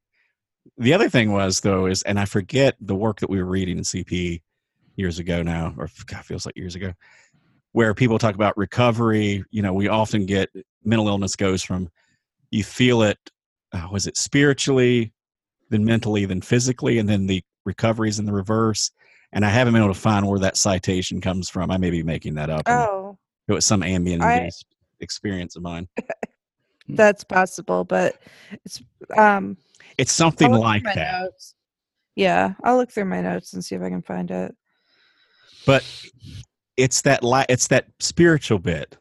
The other thing was though is, and I forget the work that we were reading in C P years ago now, or God, feels like years ago, where people talk about recovery. You know, we often get mental illness goes from you feel it, uh, was it spiritually, then mentally, then physically, and then the recovery is in the reverse. And I haven't been able to find where that citation comes from. I may be making that up. and Oh, It was some ambient I- induced experience of mine. that's possible, but it's um. It's something I'll look like through my that. notes. Yeah, I'll look through my notes and see if I can find it. But it's that li- it's that spiritual bit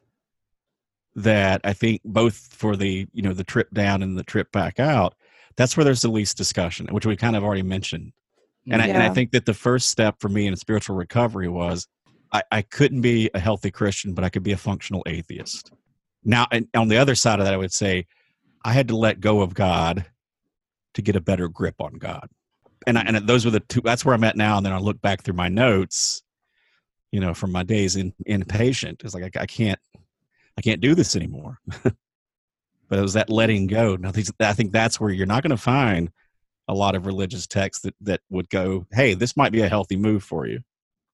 that I think both for the you know the trip down and the trip back out, that's where there's the least discussion, which we kind of already mentioned. And I, and I Yeah. think that the first step for me in spiritual recovery was I, I couldn't be a healthy Christian, but I could be a functional atheist. Now, and on the other side of that, I would say I had to let go of God to get a better grip on God. And I, and those were the two. That's where I'm at now. And then I look back through my notes, you know, from my days in inpatient. It's like I, I can't, I can't do this anymore. But it was that letting go. Now, these, I think that's where you're not going to find a lot of religious texts that that would go, "Hey, this might be a healthy move for you."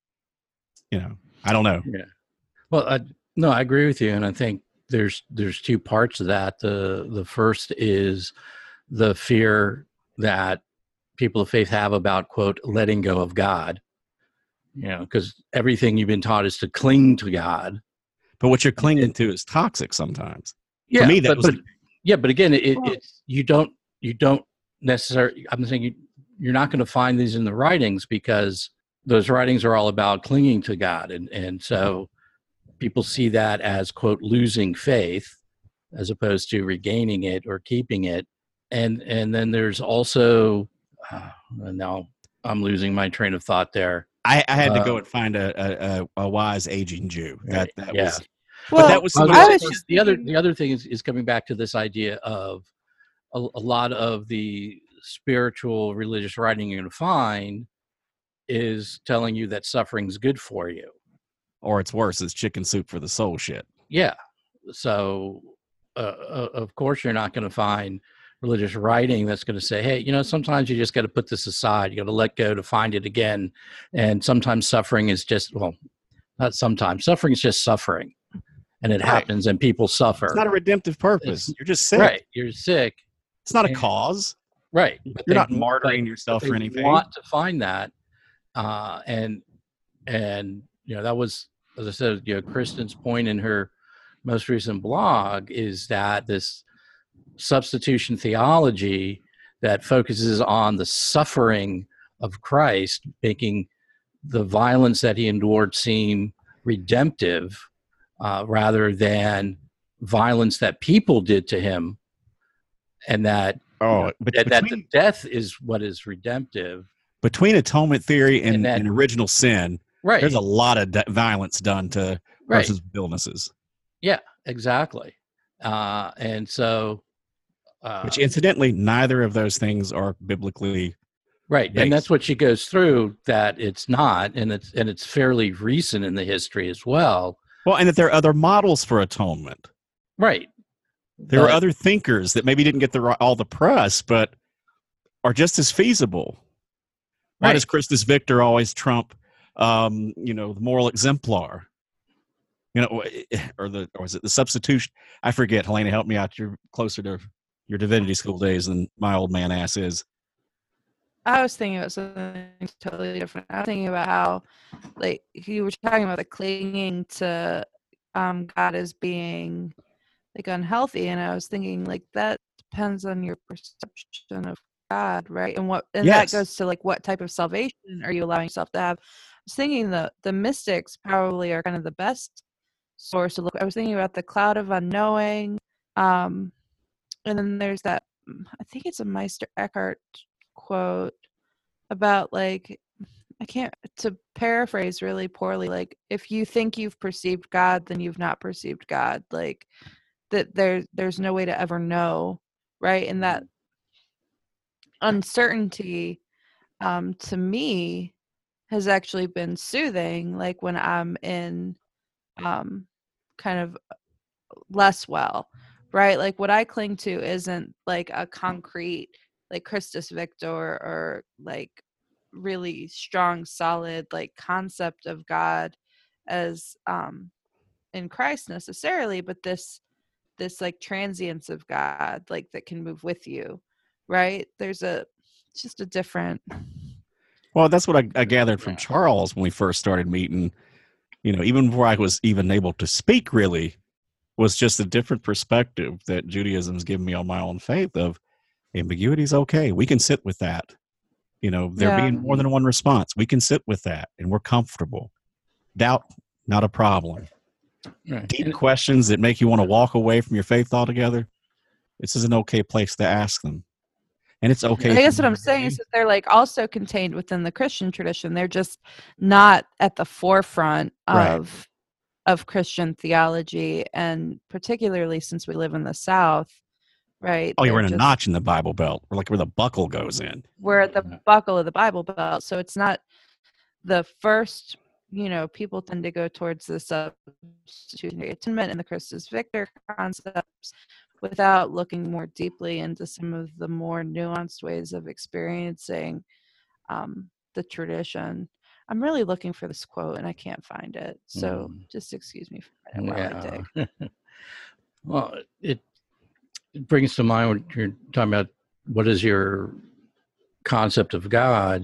You know, I don't know. Yeah. Well, I, no, I agree with you, and I think there's there's two parts of that. The the first is the fear that people of faith have about quote letting go of God. You know, because everything you've been taught is to cling to God. But what you're clinging to is toxic sometimes. Yeah, me, that but, was but yeah, but again, it, Well- it's you don't you don't necessarily. I'm saying you you're not going to find these in the writings because those writings are all about clinging to God, and and so people see that as, quote, losing faith as opposed to regaining it or keeping it. And and then there's also, uh, now I'm losing my train of thought there. I, I had to go Uh, and find a, a, a wise aging Jew. That that yeah. was, Well, but that was I was somebody I gonna was say, just the other thinking- the other thing is, is coming back to this idea of a, a lot of the spiritual religious writing you're going to find is telling you that suffering's good for you. or it's worse, it's chicken soup for the soul shit. Yeah. So, uh, uh, of course, you're not going to find religious writing that's going to say, hey, you know, sometimes you just got to put this aside. You got to let go to find it again. And sometimes suffering is just, well, not sometimes. Suffering is just suffering. And it Right. happens and people suffer. It's not a redemptive purpose. It's- You're just sick. Right. You're sick. It's not a And- cause. Right. But You're they- not martyring but- yourself but for they anything. want to find that. Uh, and, and, you know, that was, as I said, you know, Kristen's point in her most recent blog is that this substitution theology that focuses on the suffering of Christ, making the violence that he endured seem redemptive, uh, rather than violence that people did to him, and that Oh, know, but that, that the between, death is what is redemptive. between atonement theory and, And that- and original sin, Right. there's a lot of de- violence done to right. persons with illnesses. Yeah, exactly. Uh, and so, uh, Which, incidentally, neither of those things are biblically. right, based. and that's what she goes through. That it's not, and it's and it's fairly recent in the history as well. Well, and that there are other models for atonement. Right. There are But- other thinkers that maybe didn't get the ri- all the press, but are just as feasible. Why Right. does Christus Victor always trump, um, you know, the moral exemplar? You know, or the or is it the substitution? I forget. Helena, help me out. You're closer to your divinity school days than my old man ass is. I was thinking about something totally different. I was thinking about how, like, you were talking about the clinging to um, God as being like unhealthy, and I was thinking like that depends on your perception of God, right? And what and Yes. that goes to like what type of salvation are you allowing yourself to have? I was thinking the the mystics probably are kind of the best source to look. I was thinking about the cloud of unknowing, um, and then there's that. I think it's a Meister Eckhart quote about like I can't to paraphrase really poorly, like if you think you've perceived God, then you've not perceived God. Like that there there's no way to ever know, right? And that uncertainty um to me has actually been soothing, like when I'm in um kind of less well, right? Like what I cling to isn't like a concrete like Christus Victor or like really strong solid like concept of God as um in Christ necessarily, but this this like transience of God like that can move with you, right? There's a it's just a different Well, that's what I, I gathered from Yeah. Charles when we first started meeting. You know, even before I was even able to speak, really, was just a different perspective that Judaism's given me on my own faith of ambiguity is okay. We can sit with that. You know, there Yeah. being more than one response, we can sit with that, and we're comfortable. Doubt, not a problem. Right. Deep questions that make you want to walk away from your faith altogether, this is an okay place to ask them. And it's okay. I if guess you what I'm saying is that they're like also contained within the Christian tradition. They're just not at the forefront Right. of of Christian theology, and particularly since we live in the South, right? Oh, you're they're in a just- notch in the Bible Belt. We're like where the buckle goes in. We're at the Yeah. buckle of the Bible Belt, so it's not the first. You know, people tend to go towards the substitutionary atonement and the Christus Victor concepts without looking more deeply into some of the more nuanced ways of experiencing um, the tradition. I'm really looking for this quote and I can't find it, so Mm. just excuse me for a minute while I dig. Yeah. Well, it, it brings to mind when you're talking about what is your concept of God.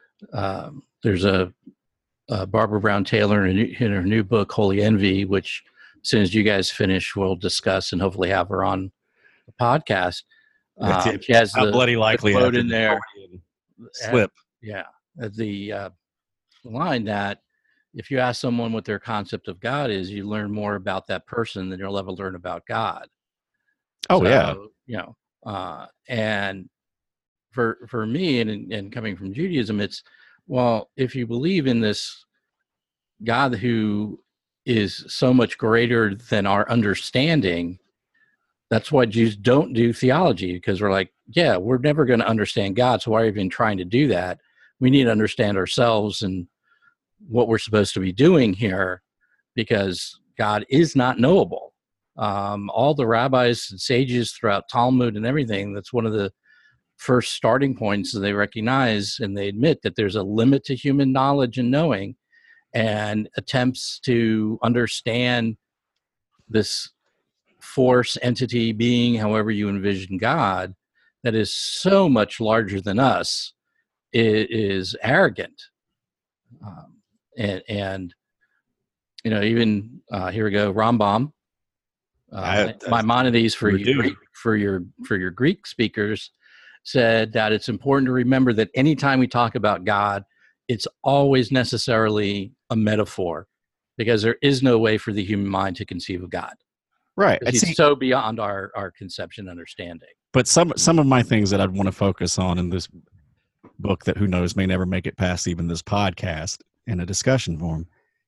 Um, there's a, a Barbara Brown Taylor in, a new, in her new book, Holy Envy, which as soon as you guys finish, we'll discuss and hopefully have her on the podcast. That's Um, it. she has How the, bloody the likely quote after in the there. Freudian slip. Yeah, the uh, line that if you ask someone what their concept of God is, you learn more about that person than you'll ever learn about God. Oh, So, yeah. you know, uh, and for for me, and and coming from Judaism, it's, well, if you believe in this God who is so much greater than our understanding, that's why Jews don't do theology, because we're like, yeah, we're never going to understand God, so why are you even trying to do that? We need to understand ourselves and what we're supposed to be doing here, because God is not knowable. Um, all the rabbis and sages throughout Talmud and everything, that's one of the first starting points that they recognize, and they admit that there's a limit to human knowledge and knowing, and attempts to understand this force, entity, being, however you envision God, that is so much larger than us, is, is arrogant. Um, and, and, you know, even, uh, here we go, Rambam, uh, I- Maimonides for we you, do. Greek, for your, for your Greek speakers, said that it's important to remember that anytime we talk about God, it's always necessarily a metaphor, because there is no way for the human mind to conceive of God. Right. Because And he's see, so beyond our, our conception and understanding. but some some of my things that I'd want to focus on in this book that who knows may never make it past even this podcast in a discussion form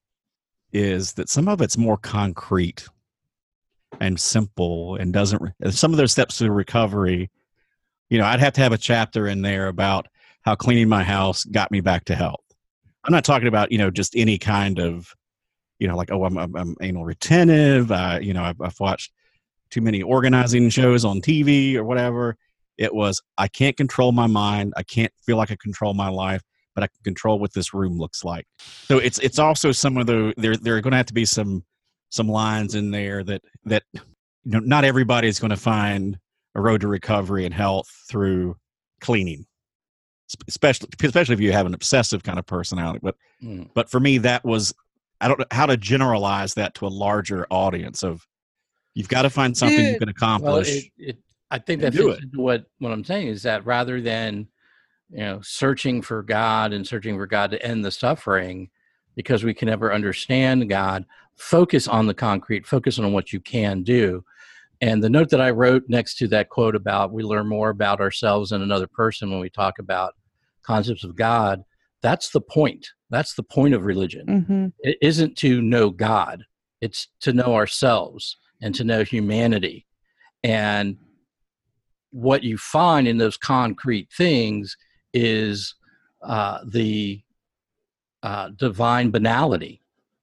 is that some of it's more concrete and simple and doesn't re- some of those steps to recovery. You know, I'd have to have a chapter in there about how cleaning my house got me back to health. I'm not talking about, you know, just any kind of, you know, like, oh, I'm, I'm, I'm anal retentive. Uh, you know, I've, I've watched too many organizing shows on T V or whatever. It was, I can't control my mind. I can't feel like I control my life, but I can control what this room looks like. So it's it's also some of the, there there are going to have to be some some lines in there that, that you know, not everybody is going to find a road to recovery and health through cleaning, especially especially if you have an obsessive kind of personality. But Mm. but for me, that was, I don't know how to generalize that to a larger audience of, you've got to find something you Dude. can Well, accomplish. it, it, I think and that do fits it. into what, what I'm saying is that rather than, you know, searching for God and searching for God to end the suffering, because we can never understand God, focus on the concrete, focus on what you can do. And the note that I wrote next to that quote about we learn more about ourselves and another person when we talk about concepts of God, that's the point. That's the point of religion. Mm-hmm. It isn't to know God. It's to know ourselves and to know humanity. And what you find in those concrete things is uh, the uh, divine banality.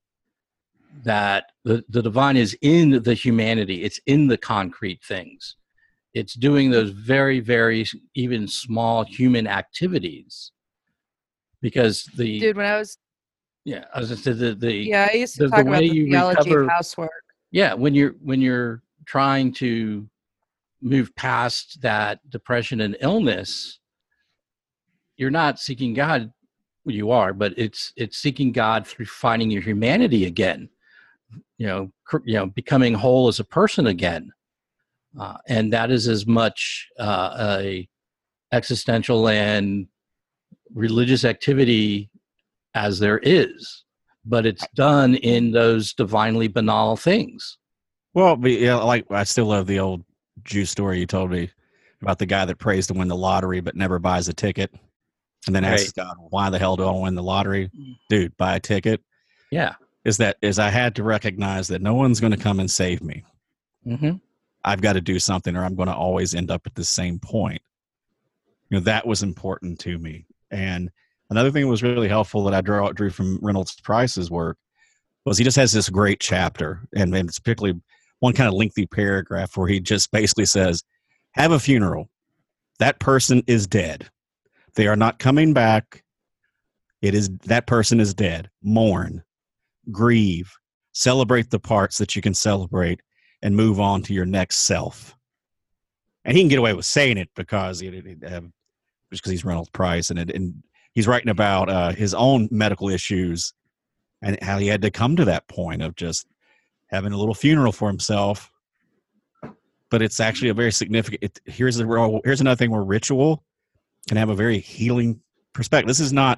That the, the divine is in the humanity. It's in the concrete things. It's doing those very, very even small human activities. Because the Dude, when I was yeah, as I said, the the yeah, I used to the, the talk way about the you theology recover. of housework. Yeah, when you're when you're trying to move past that depression and illness, you're not seeking God. Well, you are, but it's it's seeking God through finding your humanity again. You know, cr- you know, becoming whole as a person again, uh, and that is as much uh, a existential and religious activity as there is, but it's done in those divinely banal things. Well, but yeah, like I still love the old Jew story you told me about the guy that prays to win the lottery but never buys a ticket, and then asks God, "Why the hell do I win the lottery, dude? Buy a ticket." Yeah. Is that is I had to recognize that no one's going to come and save me. Mm-hmm. I've got to do something, or I'm going to always end up at the same point. You know, that was important to me. And another thing that was really helpful that I drew, drew from Reynolds Price's work was he just has this great chapter, and, and it's particularly one kind of lengthy paragraph where he just basically says, have a funeral. That person is dead. They are not coming back. It is that person is dead. Mourn, grieve, celebrate the parts that you can celebrate, and move on to your next self. And he can get away with saying it because it, it, it, uh, just because he's Reynolds Price, and, it, and he's writing about uh, his own medical issues and how he had to come to that point of just having a little funeral for himself. But it's actually a very significant. It, here's a here's another thing where ritual can have a very healing perspective. This is not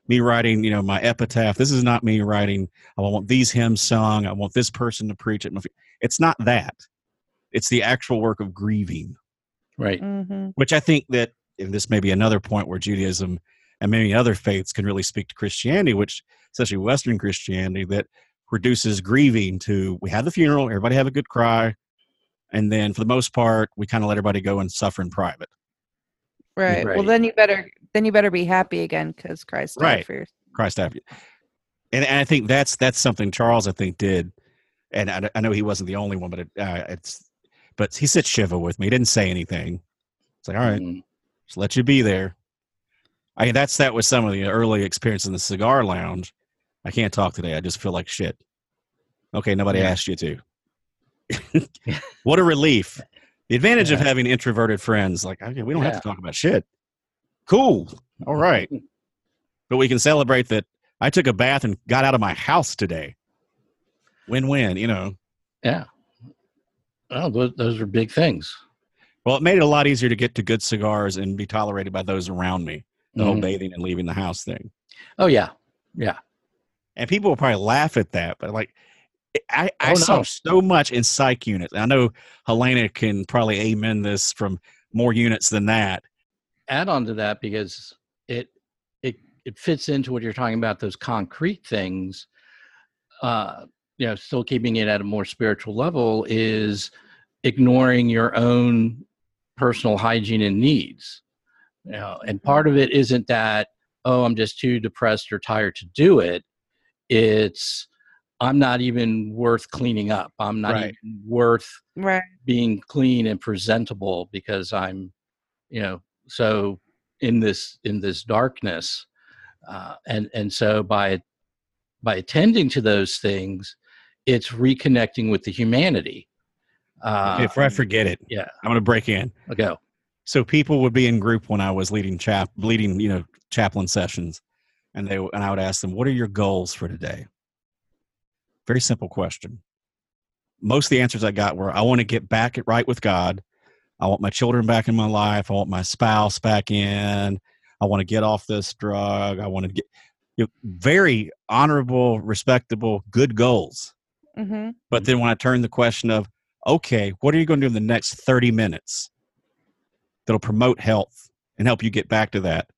me writing, you know, my epitaph. This is not me writing, I want these hymns sung. I want this person to preach it. It's not that. It's the actual work of grieving, Right. Mm-hmm. which I think that, and this may be another point where Judaism and many other faiths can really speak to Christianity, which especially Western Christianity, that reduces grieving to, we have the funeral, everybody have a good cry, and then for the most part, we kind of let everybody go and suffer in private. Right. Right. Well, then you better then you better be happy again because Christ died Right. for your. Christ after you. And, and I think that's that's something Charles, I think, did. And I, I know he wasn't the only one, but it, uh, it's but he said Shiva with me. He didn't say anything. It's like, all right, Mhm. just let you be there. I mean, that's that was some of the early experience in the cigar lounge. I can't talk today. I just feel like shit. Okay, nobody Yeah. asked you to. What a relief. The advantage of Yeah. having introverted friends, like, okay, we don't have Yeah. to talk about shit. Cool. All right. But we can celebrate that I took a bath and got out of my house today. Win-win, you know. Yeah. Well, those, those are big things. Well, it made it a lot easier to get to good cigars and be tolerated by those around me. The whole Mhm. bathing and leaving the house thing. Oh yeah. Yeah. And people will probably laugh at that, but like, I, I Oh, saw no. so much in psych units. I know Helena can probably amen this from more units than that. Add on to that because it it it fits into what you're talking about, those concrete things. Uh, you know, still keeping it at a more spiritual level is ignoring your own personal hygiene and needs. You know, and part of it isn't that, oh, I'm just too depressed or tired to do it. It's I'm not even worth cleaning up. I'm not Right. even worth Right. being clean and presentable because I'm, you know, so in this in this darkness, uh, and and so by by attending to those things, it's reconnecting with the humanity. Uh, Before I forget it, yeah, I'm going to break in. I'll go. So people would be in group when I was leading chap, leading, you know, chaplain sessions, and they and I would ask them, "What are your goals for today?" Very simple question. Most of the answers I got were, "I want to get back it right with God. I want my children back in my life. I want my spouse back in. I want to get off this drug. I want to get." You know, very honorable, respectable, good goals. Mm-hmm. But then when I turn the question of, okay, what are you going to do in the next thirty minutes that'll promote health and help you get back to that?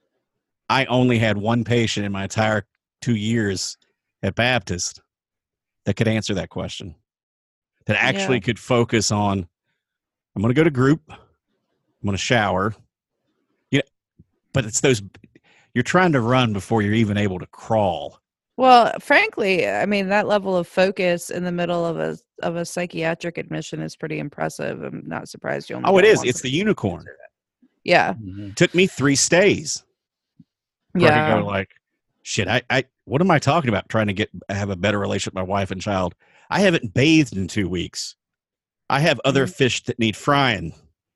I only had one patient in my entire two years at Baptist that could answer that question, that actually Yeah. could focus on, I'm going to go to group, I'm going to shower. You know, but it's those, you're trying to run before you're even able to crawl. Well, frankly, I mean that level of focus in the middle of a of a psychiatric admission is pretty impressive. I'm not surprised you only. Oh, it got is. one It's the person to unicorn. answer that. Yeah. Mhm. Took me three stays. Where I Yeah. could go like, shit, I, I, what am I talking about? Trying to get, have a better relationship with my wife and child. I haven't bathed in two weeks. I have other Mhm. fish that need frying.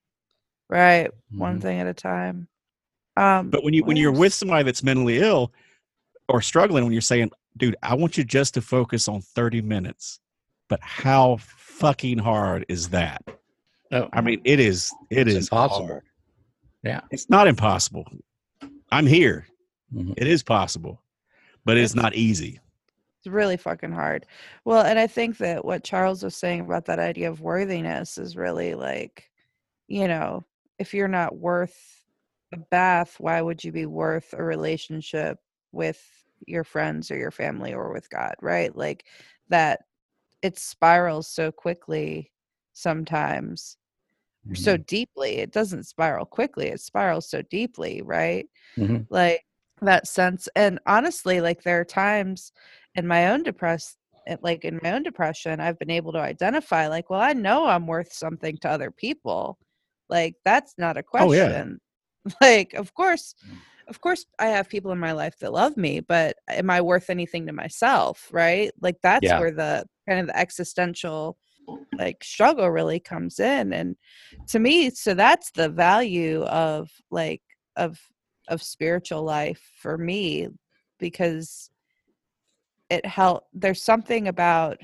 Right. One Mhm. thing at a time. Um, But when you, when what you're else? with somebody that's mentally ill or struggling, when you're saying, dude, I want you just to focus on thirty minutes, but how fucking hard is that? Oh, I mean, it is, it it's is impossible. hard. Yeah. It's not impossible. I'm here. Mhm. It is possible, but it's It's- not easy. It's really fucking hard. Well, and I think that what Charles was saying about that idea of worthiness is really like, you know, if you're not worth a bath, why would you be worth a relationship with your friends or your family or with God, right? Like that it spirals so quickly sometimes, so Mhm. deeply. It doesn't spiral quickly, it spirals so deeply, right? Mhm. Like that sense. And honestly, like there are times in my own depressed like in my own depression, I've been able to identify like, well, I know I'm worth something to other people. Like that's not a Oh, yeah. question. Like, of course, of course I have people in my life that love me, but am I worth anything to myself? Right. Like that's Yeah. where the kind of the existential like struggle really comes in. And to me, so that's the value of like of of spiritual life for me, because it help there's something about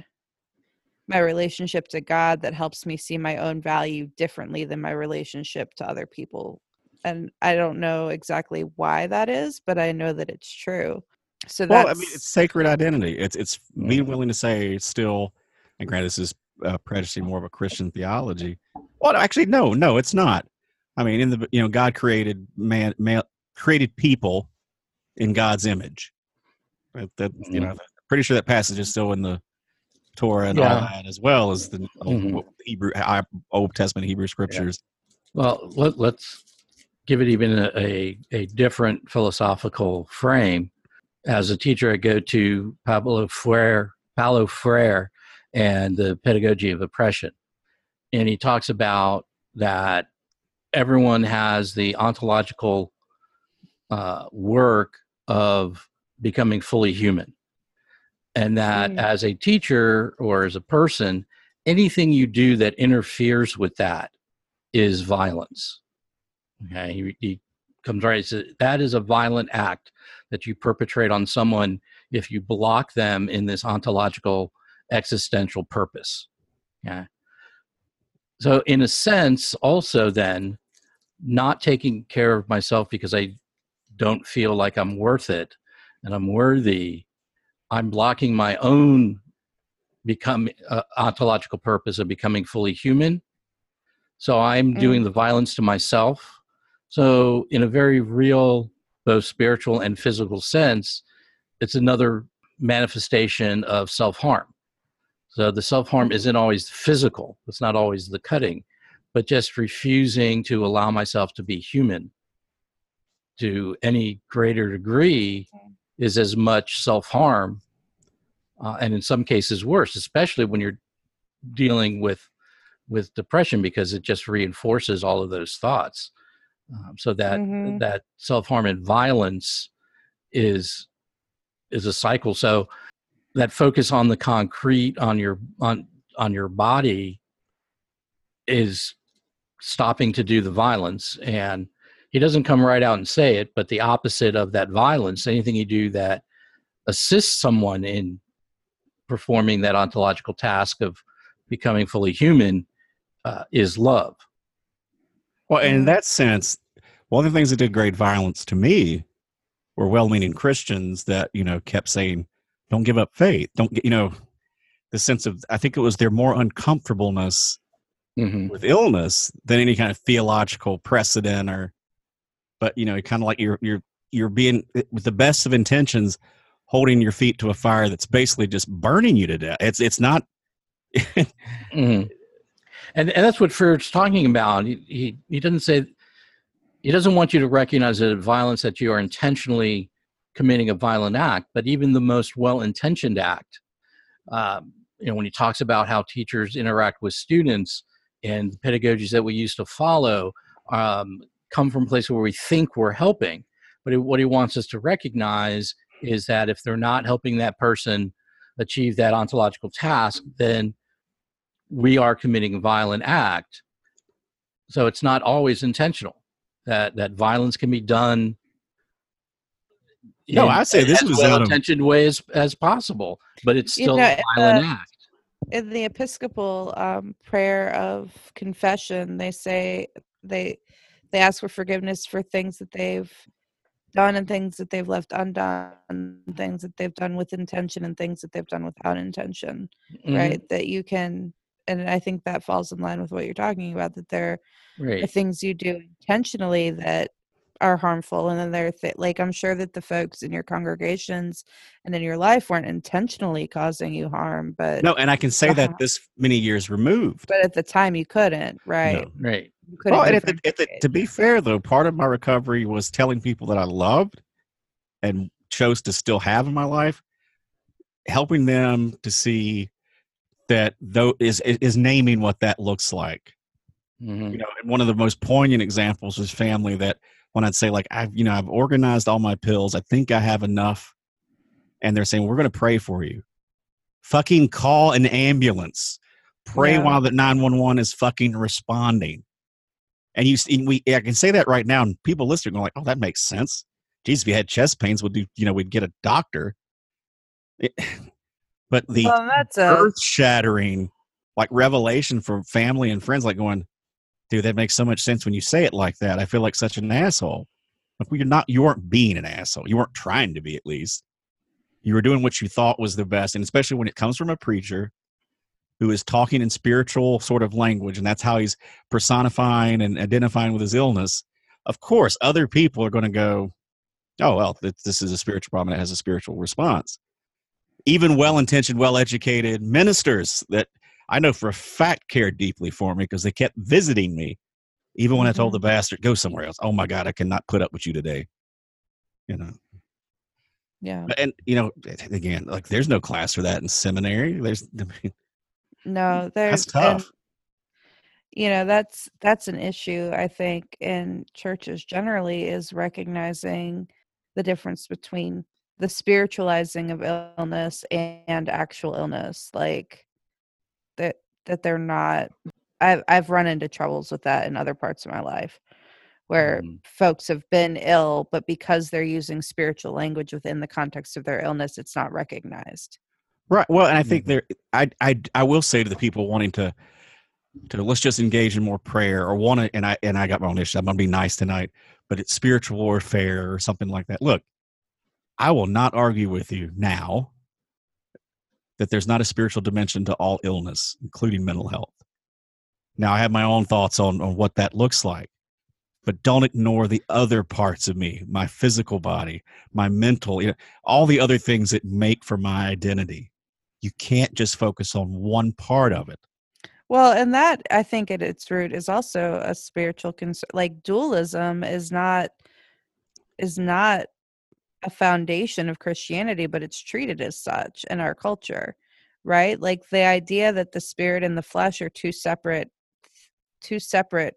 my relationship to God that helps me see my own value differently than my relationship to other people and I don't know exactly why that is, but I know that it's true. So Well, that's I mean, it's sacred identity. It's it's being willing to say still, and granted, this is uh, practicing more of a Christian theology. Well, actually, no, no, it's not. I mean, in the you know, God created man, man created people in God's image. Right? That you know, pretty sure that passage is still in the Torah and all Yeah. that, as well as the Old, Mhm. Hebrew Old Testament Hebrew scriptures. Well, let, let's give it even a, a, a different philosophical frame. As a teacher, I go to Pablo Freire, Paulo Freire and the Pedagogy of Oppression. And he talks about that everyone has the ontological uh, work of becoming fully human. And that Mm. as a teacher or as a person, anything you do that interferes with that is violence. Okay, he, he comes right. He says, that is a violent act that you perpetrate on someone if you block them in this ontological existential purpose. Yeah. So, in a sense, also then, not taking care of myself because I don't feel like I'm worth it and I'm worthy, I'm blocking my own become uh, ontological purpose of becoming fully human. So I'm Mm. doing the violence to myself. So in a very real, both spiritual and physical sense, it's another manifestation of self-harm. So the self-harm isn't always physical. It's not always the cutting, but just refusing to allow myself to be human to any greater degree is as much self-harm, uh, and in some cases worse, especially when you're dealing with with depression, because it just reinforces all of those thoughts. Um, so that Mhm. that self-harm and violence is is a cycle. So that focus on the concrete, on your on on your body, is stopping to do the violence. And he doesn't come right out and say it, but the opposite of that violence, anything you do that assists someone in performing that ontological task of becoming fully human, uh, is love. Well, and in Mm. that sense, one of the things that did great violence to me were well-meaning Christians that, you know, kept saying, don't give up faith. Don't get, you know, the sense of, I think it was their more uncomfortableness Mm-hmm. with illness than any kind of theological precedent or, but, you know, kind of like you're, you're, you're being with the best of intentions, holding your feet to a fire that's basically just burning you to death. It's, it's not. Mm-hmm. And, and that's what Freire's talking about. He, he he doesn't say, he doesn't want you to recognize that violence, that you are intentionally committing a violent act, but even the most well-intentioned act. Um, you know, when he talks about how teachers interact with students and the pedagogies that we used to follow um, come from places where we think we're helping. But it, what he wants us to recognize is that if they're not helping that person achieve that ontological task, then we are committing a violent act. So it's not always intentional. That that violence can be done No, in I say this as was out of, well-intentioned way as, as possible, but it's You still know, a in violent the, act. in the Episcopal um, prayer of confession, they say they they ask for forgiveness for things that they've done and things that they've left undone, things that they've done with intention and things that they've done without intention, Mhm. right? That you can, and I think that falls in line with what you're talking about, that there are Right. things you do intentionally that are harmful, and then there are th- like I'm sure that the folks in your congregations and in your life weren't intentionally causing you harm, but no, and I can say that this many years removed. but at the time you couldn't, right? No. Right. You couldn't Well, and at the, at the, differentiate. to be fair, though, part of my recovery was telling people that I loved and chose to still have in my life, helping them to see that though is is naming what that looks like. Mhm. You know, and one of the most poignant examples was family that when I'd say like I've you know I've organized all my pills, I think I have enough, and they're saying we're going to pray for you. Fucking call an ambulance. Pray Yeah. while the nine one one is fucking responding. And you see, we I can say that right now, and people listening are like, "Oh, that makes sense." Geez, if you had chest pains, we'd do you know we'd get a doctor. It, but the Well, that's a earth shattering like revelation for family and friends, like going, Dude, that makes so much sense when you say it like that. I feel like such an asshole. Like, well, you're not, you weren't being an asshole. You weren't trying to be, at least. You were doing what you thought was the best. And especially when it comes from a preacher who is talking in spiritual sort of language, and that's how he's personifying and identifying with his illness. Of course, other people are going to go, oh, well, this is a spiritual problem. It has a spiritual response. Even well-intentioned, well-educated ministers that I know for a fact cared deeply for me because they kept visiting me. Even when mm-hmm. I told the bastard, go somewhere else. Oh, my God, I cannot put up with you today. You know? Yeah. And, you know, again, like there's no class for that in seminary. There's, I mean, no, there's that's tough. And, you know, that's, that's an issue, I think, in churches generally, is recognizing the difference between the spiritualizing of illness and actual illness. Like that, that they're not, I've, I've run into troubles with that in other parts of my life where mm. folks have been ill, but because they're using spiritual language within the context of their illness, it's not recognized. Right. Well, and I think there, I, I, I will say to the people wanting to, to let's just engage in more prayer or want to, and I, and I got my own issue. I'm going to be nice tonight, but it's spiritual warfare or something like that. Look, I will not argue with you now that there's not a spiritual dimension to all illness, including mental health. Now, I have my own thoughts on, on what that looks like, but don't ignore the other parts of me, my physical body, my mental, you know, all the other things that make for my identity. You can't just focus on one part of it. Well, and that, I think at its root is also a spiritual concern. Like dualism is not, is not a foundation of Christianity, but it's treated as such in our culture, right? Like the idea that the spirit and the flesh are two separate, two separate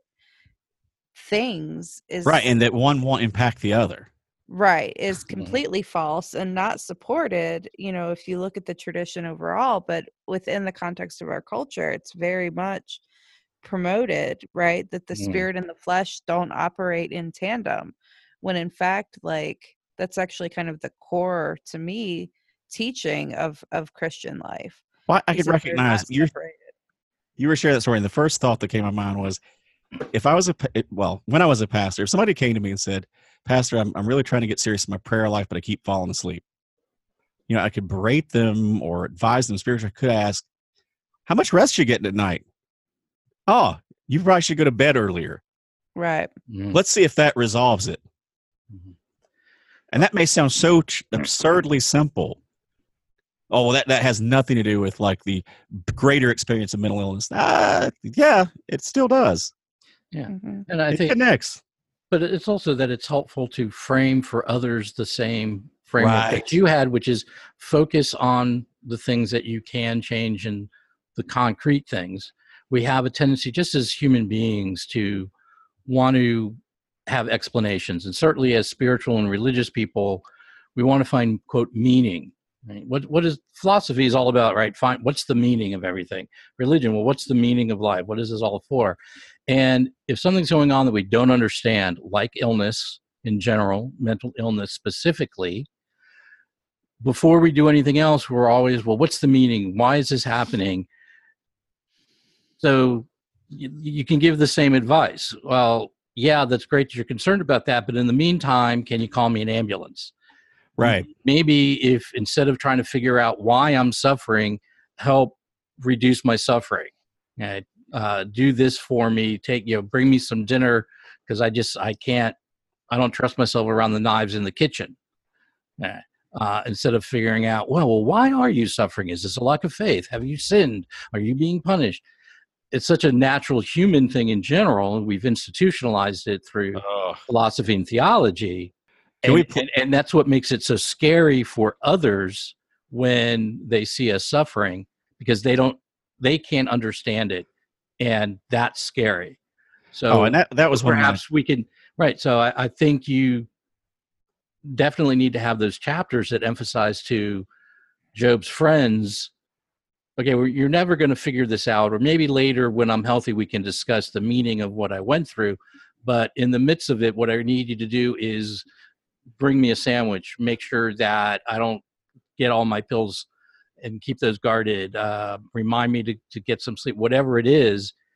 things is right, and that one won't impact the other. Right, is completely false and not supported, you know, if you look at the tradition overall, but within the context of our culture, it's very much promoted, right? That the mm. spirit and the flesh don't operate in tandem, when in fact, like, that's actually kind of the core, to me, teaching of, of Christian life. Well, I could recognize you you were sharing that story, and the first thought that came to my mind was, if I was a, well, when I was a pastor, if somebody came to me and said, Pastor, I'm I'm really trying to get serious in my prayer life, but I keep falling asleep. You know, I could berate them or advise them spiritually. I could ask, how much rest you getting at night? Oh, you probably should go to bed earlier. Right. Mm. Let's see if that resolves it. Mm-hmm. And that may sound so ch- absurdly simple. Oh, well, that, that has nothing to do with like the greater experience of mental illness. Uh, yeah, it still does. Yeah. Mm-hmm. And I it think connects. But it's also that it's helpful to frame for others the same framework right. that you had, which is focus on the things that you can change and the concrete things. We have a tendency, just as human beings, to want to have explanations. And certainly as spiritual and religious people, we want to find, quote, meaning. Right? What What is philosophy is all about, right? Find what's the meaning of everything. Religion, well, what's the meaning of life? What is this all for? And if something's going on that we don't understand, like illness in general, mental illness specifically, before we do anything else, we're always, well, what's the meaning? Why is this happening? So you, you can give the same advice. Well, yeah, that's great that you're concerned about that, but in the meantime, can you call me an ambulance? Right. Maybe if instead of trying to figure out why I'm suffering, help reduce my suffering. Okay? Uh, do this for me. Take, you know, bring me some dinner because I just, I can't, I don't trust myself around the knives in the kitchen. Uh, instead of figuring out, well, well, why are you suffering? Is this a lack of faith? Have you sinned? Are you being punished? It's such a natural human thing in general, and we've institutionalized it through oh. philosophy and theology. And, we pl- and, and that's what makes it so scary for others when they see us suffering, because they don't, they can't understand it. And that's scary. So oh, and that, that was perhaps one we can, right. So I, I think you definitely need to have those chapters that emphasize to Job's friends, okay, well, you're never going to figure this out, or maybe later when I'm healthy, we can discuss the meaning of what I went through. But in the midst of it, what I need you to do is bring me a sandwich, make sure that I don't get all my pills and keep those guarded, uh, remind me to, to get some sleep, whatever it is.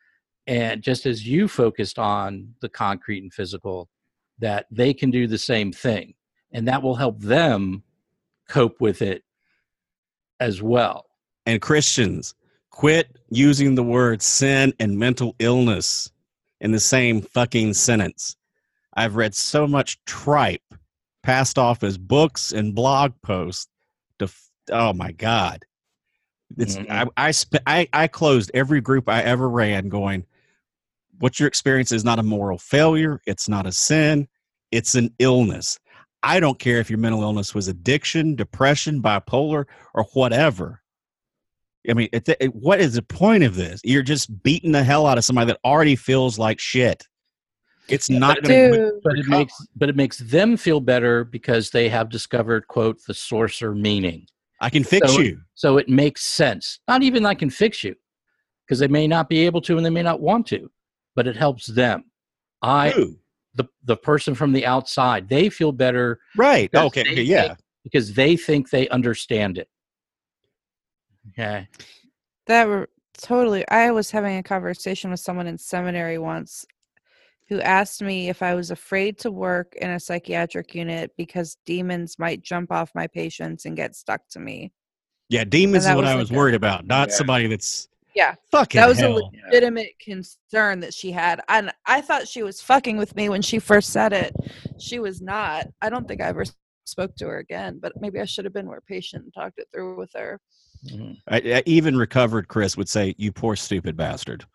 And just as you focused on the concrete and physical, that they can do the same thing. And that will help them cope with it as well. And Christians, quit using the word sin and mental illness in the same fucking sentence. I've read so much tripe passed off as books and blog posts. To, oh my God. It's, mm-hmm. I, I, sp- I, I closed every group I ever ran going, what you're experiencing is not a moral failure. It's not a sin. It's an illness. I don't care if your mental illness was addiction, depression, bipolar, or whatever. I mean, it, it, what is the point of this? You're just beating the hell out of somebody that already feels like shit. It's not going to. But it makes, but it makes them feel better because they have discovered, quote, the source or meaning. I can fix so, you. So it makes sense. Not even I can fix you, because they may not be able to and they may not want to, but it helps them. I, Who? the the person from the outside, they feel better. Right. Okay. okay yeah. Think, because they think they understand it. Okay. That were totally. I was having a conversation with someone in seminary once who asked me if I was afraid to work in a psychiatric unit because demons might jump off my patients and get stuck to me. Yeah, demons is what I was like worried a, about, not yeah. somebody that's yeah. fucking That was hell. a legitimate concern that she had, and I thought she was fucking with me when she first said it. She was not. I don't think I ever spoke to her again, but maybe I should have been more patient and talked it through with her. Mm-hmm. I, I even recovered Chris would say, "You poor stupid bastard."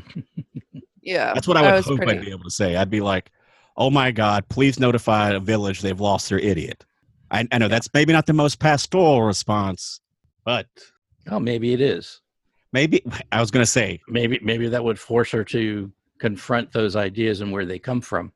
Yeah, that's what I would that hope pretty... I'd be able to say. I'd be like, "Oh my God, please notify a village they've lost their idiot." I, I know yeah. that's maybe not the most pastoral response, but oh, maybe it is. Maybe I was going to say maybe maybe that would force her to confront those ideas and where they come from.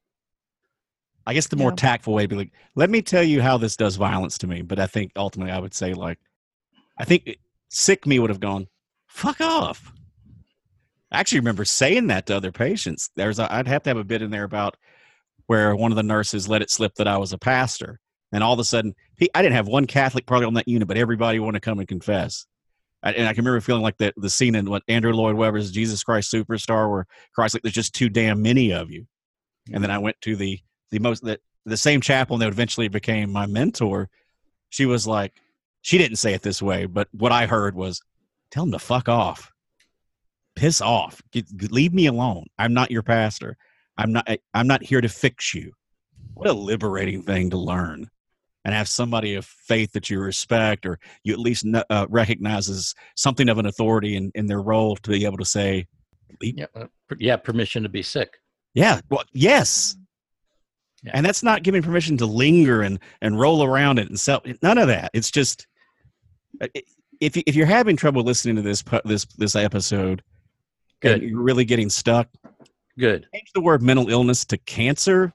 I guess the more yeah. tactful way would be like, "Let me tell you how this does violence to me." But I think ultimately I would say like, I think sick me would have gone, "Fuck off." I actually remember saying that to other patients. There's a, I'd have to have a bit in there about where one of the nurses let it slip that I was a pastor. And all of a sudden, he, I didn't have one Catholic probably on that unit, but everybody wanted to come and confess. I, and I can remember feeling like the, the scene in what Andrew Lloyd Webber's Jesus Christ Superstar, where Christ, like, there's just too damn many of you. And then I went to the the most the, the same chaplain that eventually became my mentor. She was like, she didn't say it this way, but what I heard was, tell him to fuck off. Piss off. Get, leave me alone. I'm not your pastor. I'm not I'm not here to fix you. What a liberating thing to learn. And have somebody of faith that you respect, or you at least uh, recognize as something of an authority in, in their role, to be able to say, yeah, uh, yeah, permission to be sick. Yeah, well, yes. Yeah. And that's not giving permission to linger and, and roll around it and sell. None of that. It's just, if if you're having trouble listening to this this this episode, good, and you're really getting stuck, good. Change the word mental illness to cancer,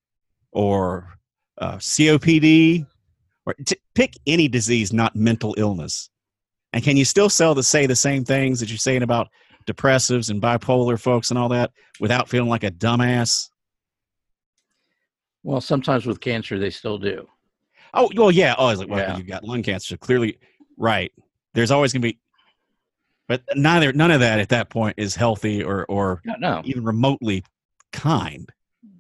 or Uh, C O P D, or t- pick any disease, not mental illness. And can you still sell the say the same things that you're saying about depressives and bipolar folks and all that without feeling like a dumbass? Well, sometimes with cancer, they still do. Oh, well, yeah. Oh, I was like, well, yeah. you've got lung cancer. Clearly, right. There's always going to be, but neither, none of that at that point is healthy or, or no, no. even remotely kind.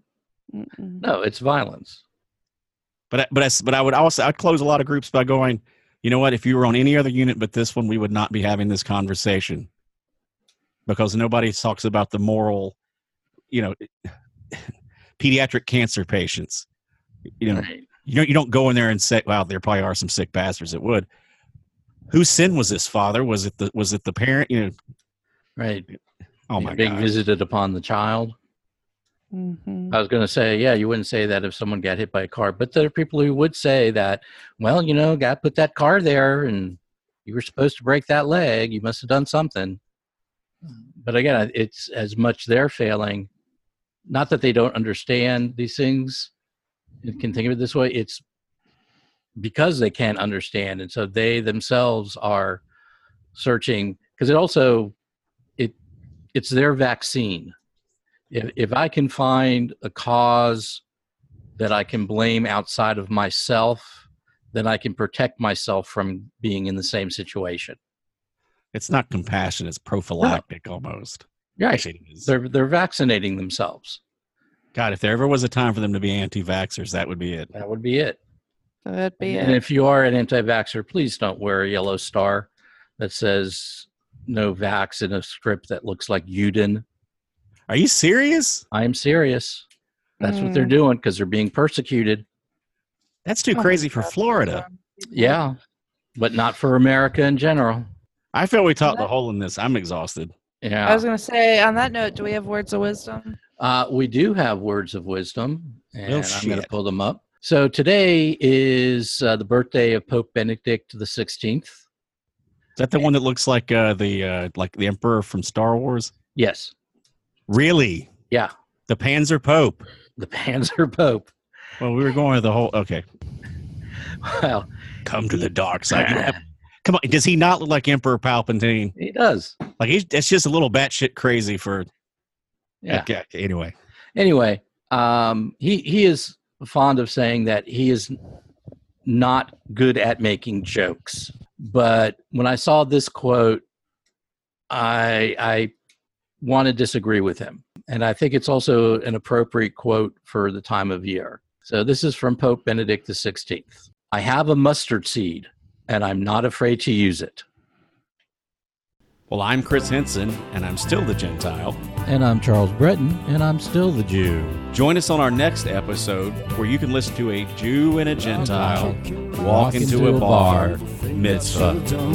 No, it's violence. But but I, but I would also I'd close a lot of groups by going, you know what? If you were on any other unit but this one, we would not be having this conversation, because nobody talks about the moral, you know, pediatric cancer patients. You know, right. you don't you don't go in there and say, "Wow, there probably are some sick bastards that would." Whose sin was this, Father? Was it the was it the parent? You know, right? Oh my being God. visited upon the child. Mm-hmm. I was going to say, yeah, you wouldn't say that if someone got hit by a car, but there are people who would say that, well, you know, God put that car there and you were supposed to break that leg. You must have done something. But again, it's as much their failing, not that they don't understand these things and can think of it this way. It's because they can't understand. And so they themselves are searching, because it also, it it's their vaccine. If if I can find a cause that I can blame outside of myself, then I can protect myself from being in the same situation. It's not compassion; it's prophylactic, no. almost. Right. Actually, it is. They're they're vaccinating themselves. God, if there ever was a time for them to be anti-vaxxers, that would be it. That would be it. That'd be And it. if you are an anti-vaxxer, please don't wear a yellow star that says no vax in a script that looks like Uden. Are you serious? I am serious. That's what they're Mm. doing because they're being persecuted. That's too Oh my crazy for God. Florida. Yeah, but not for America in general. I feel we talked the hole in this. I'm exhausted. Yeah. I was gonna say on that note, do we have words of wisdom? Uh, we do have words of wisdom, and Oh, I'm going to shit. pull them up. So today is uh, the birthday of Pope Benedict the sixteenth. Is that the one that looks like uh, the uh, like the Emperor from Star Wars? Yes. Really? Yeah. The Panzer Pope. The Panzer Pope. Well, we were going to the whole. Okay, Well, come to the dark side. Come on, does he not look like Emperor Palpatine? he does. Like he's that's just a little batshit crazy for. Yeah. Okay, anyway, Anyway, um, he he is fond of saying that he is not good at making jokes. But when I saw this quote, I I want to disagree with him, and I think it's also an appropriate quote for the time of year. So this is from Pope Benedict the sixteenth. I have a mustard seed, and I'm not afraid to use it. Well, I'm Chris Henson, and I'm still the Gentile. And I'm Charles Breton, and I'm still the Jew. Join us on our next episode where you can listen to a Jew and a Gentile walk into a bar mitzvah.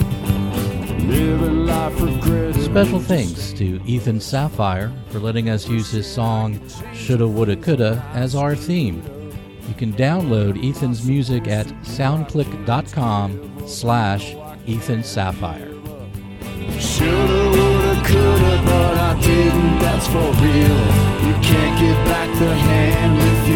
Living life regretted. Special thanks to Ethan Sapphire for letting us use his song Shoulda Woulda Coulda as our theme. You can download Ethan's music at soundclick.com slash Ethan Sapphire. Shoulda, woulda, coulda, but I didn't, that's for real. You can't get back the hand if you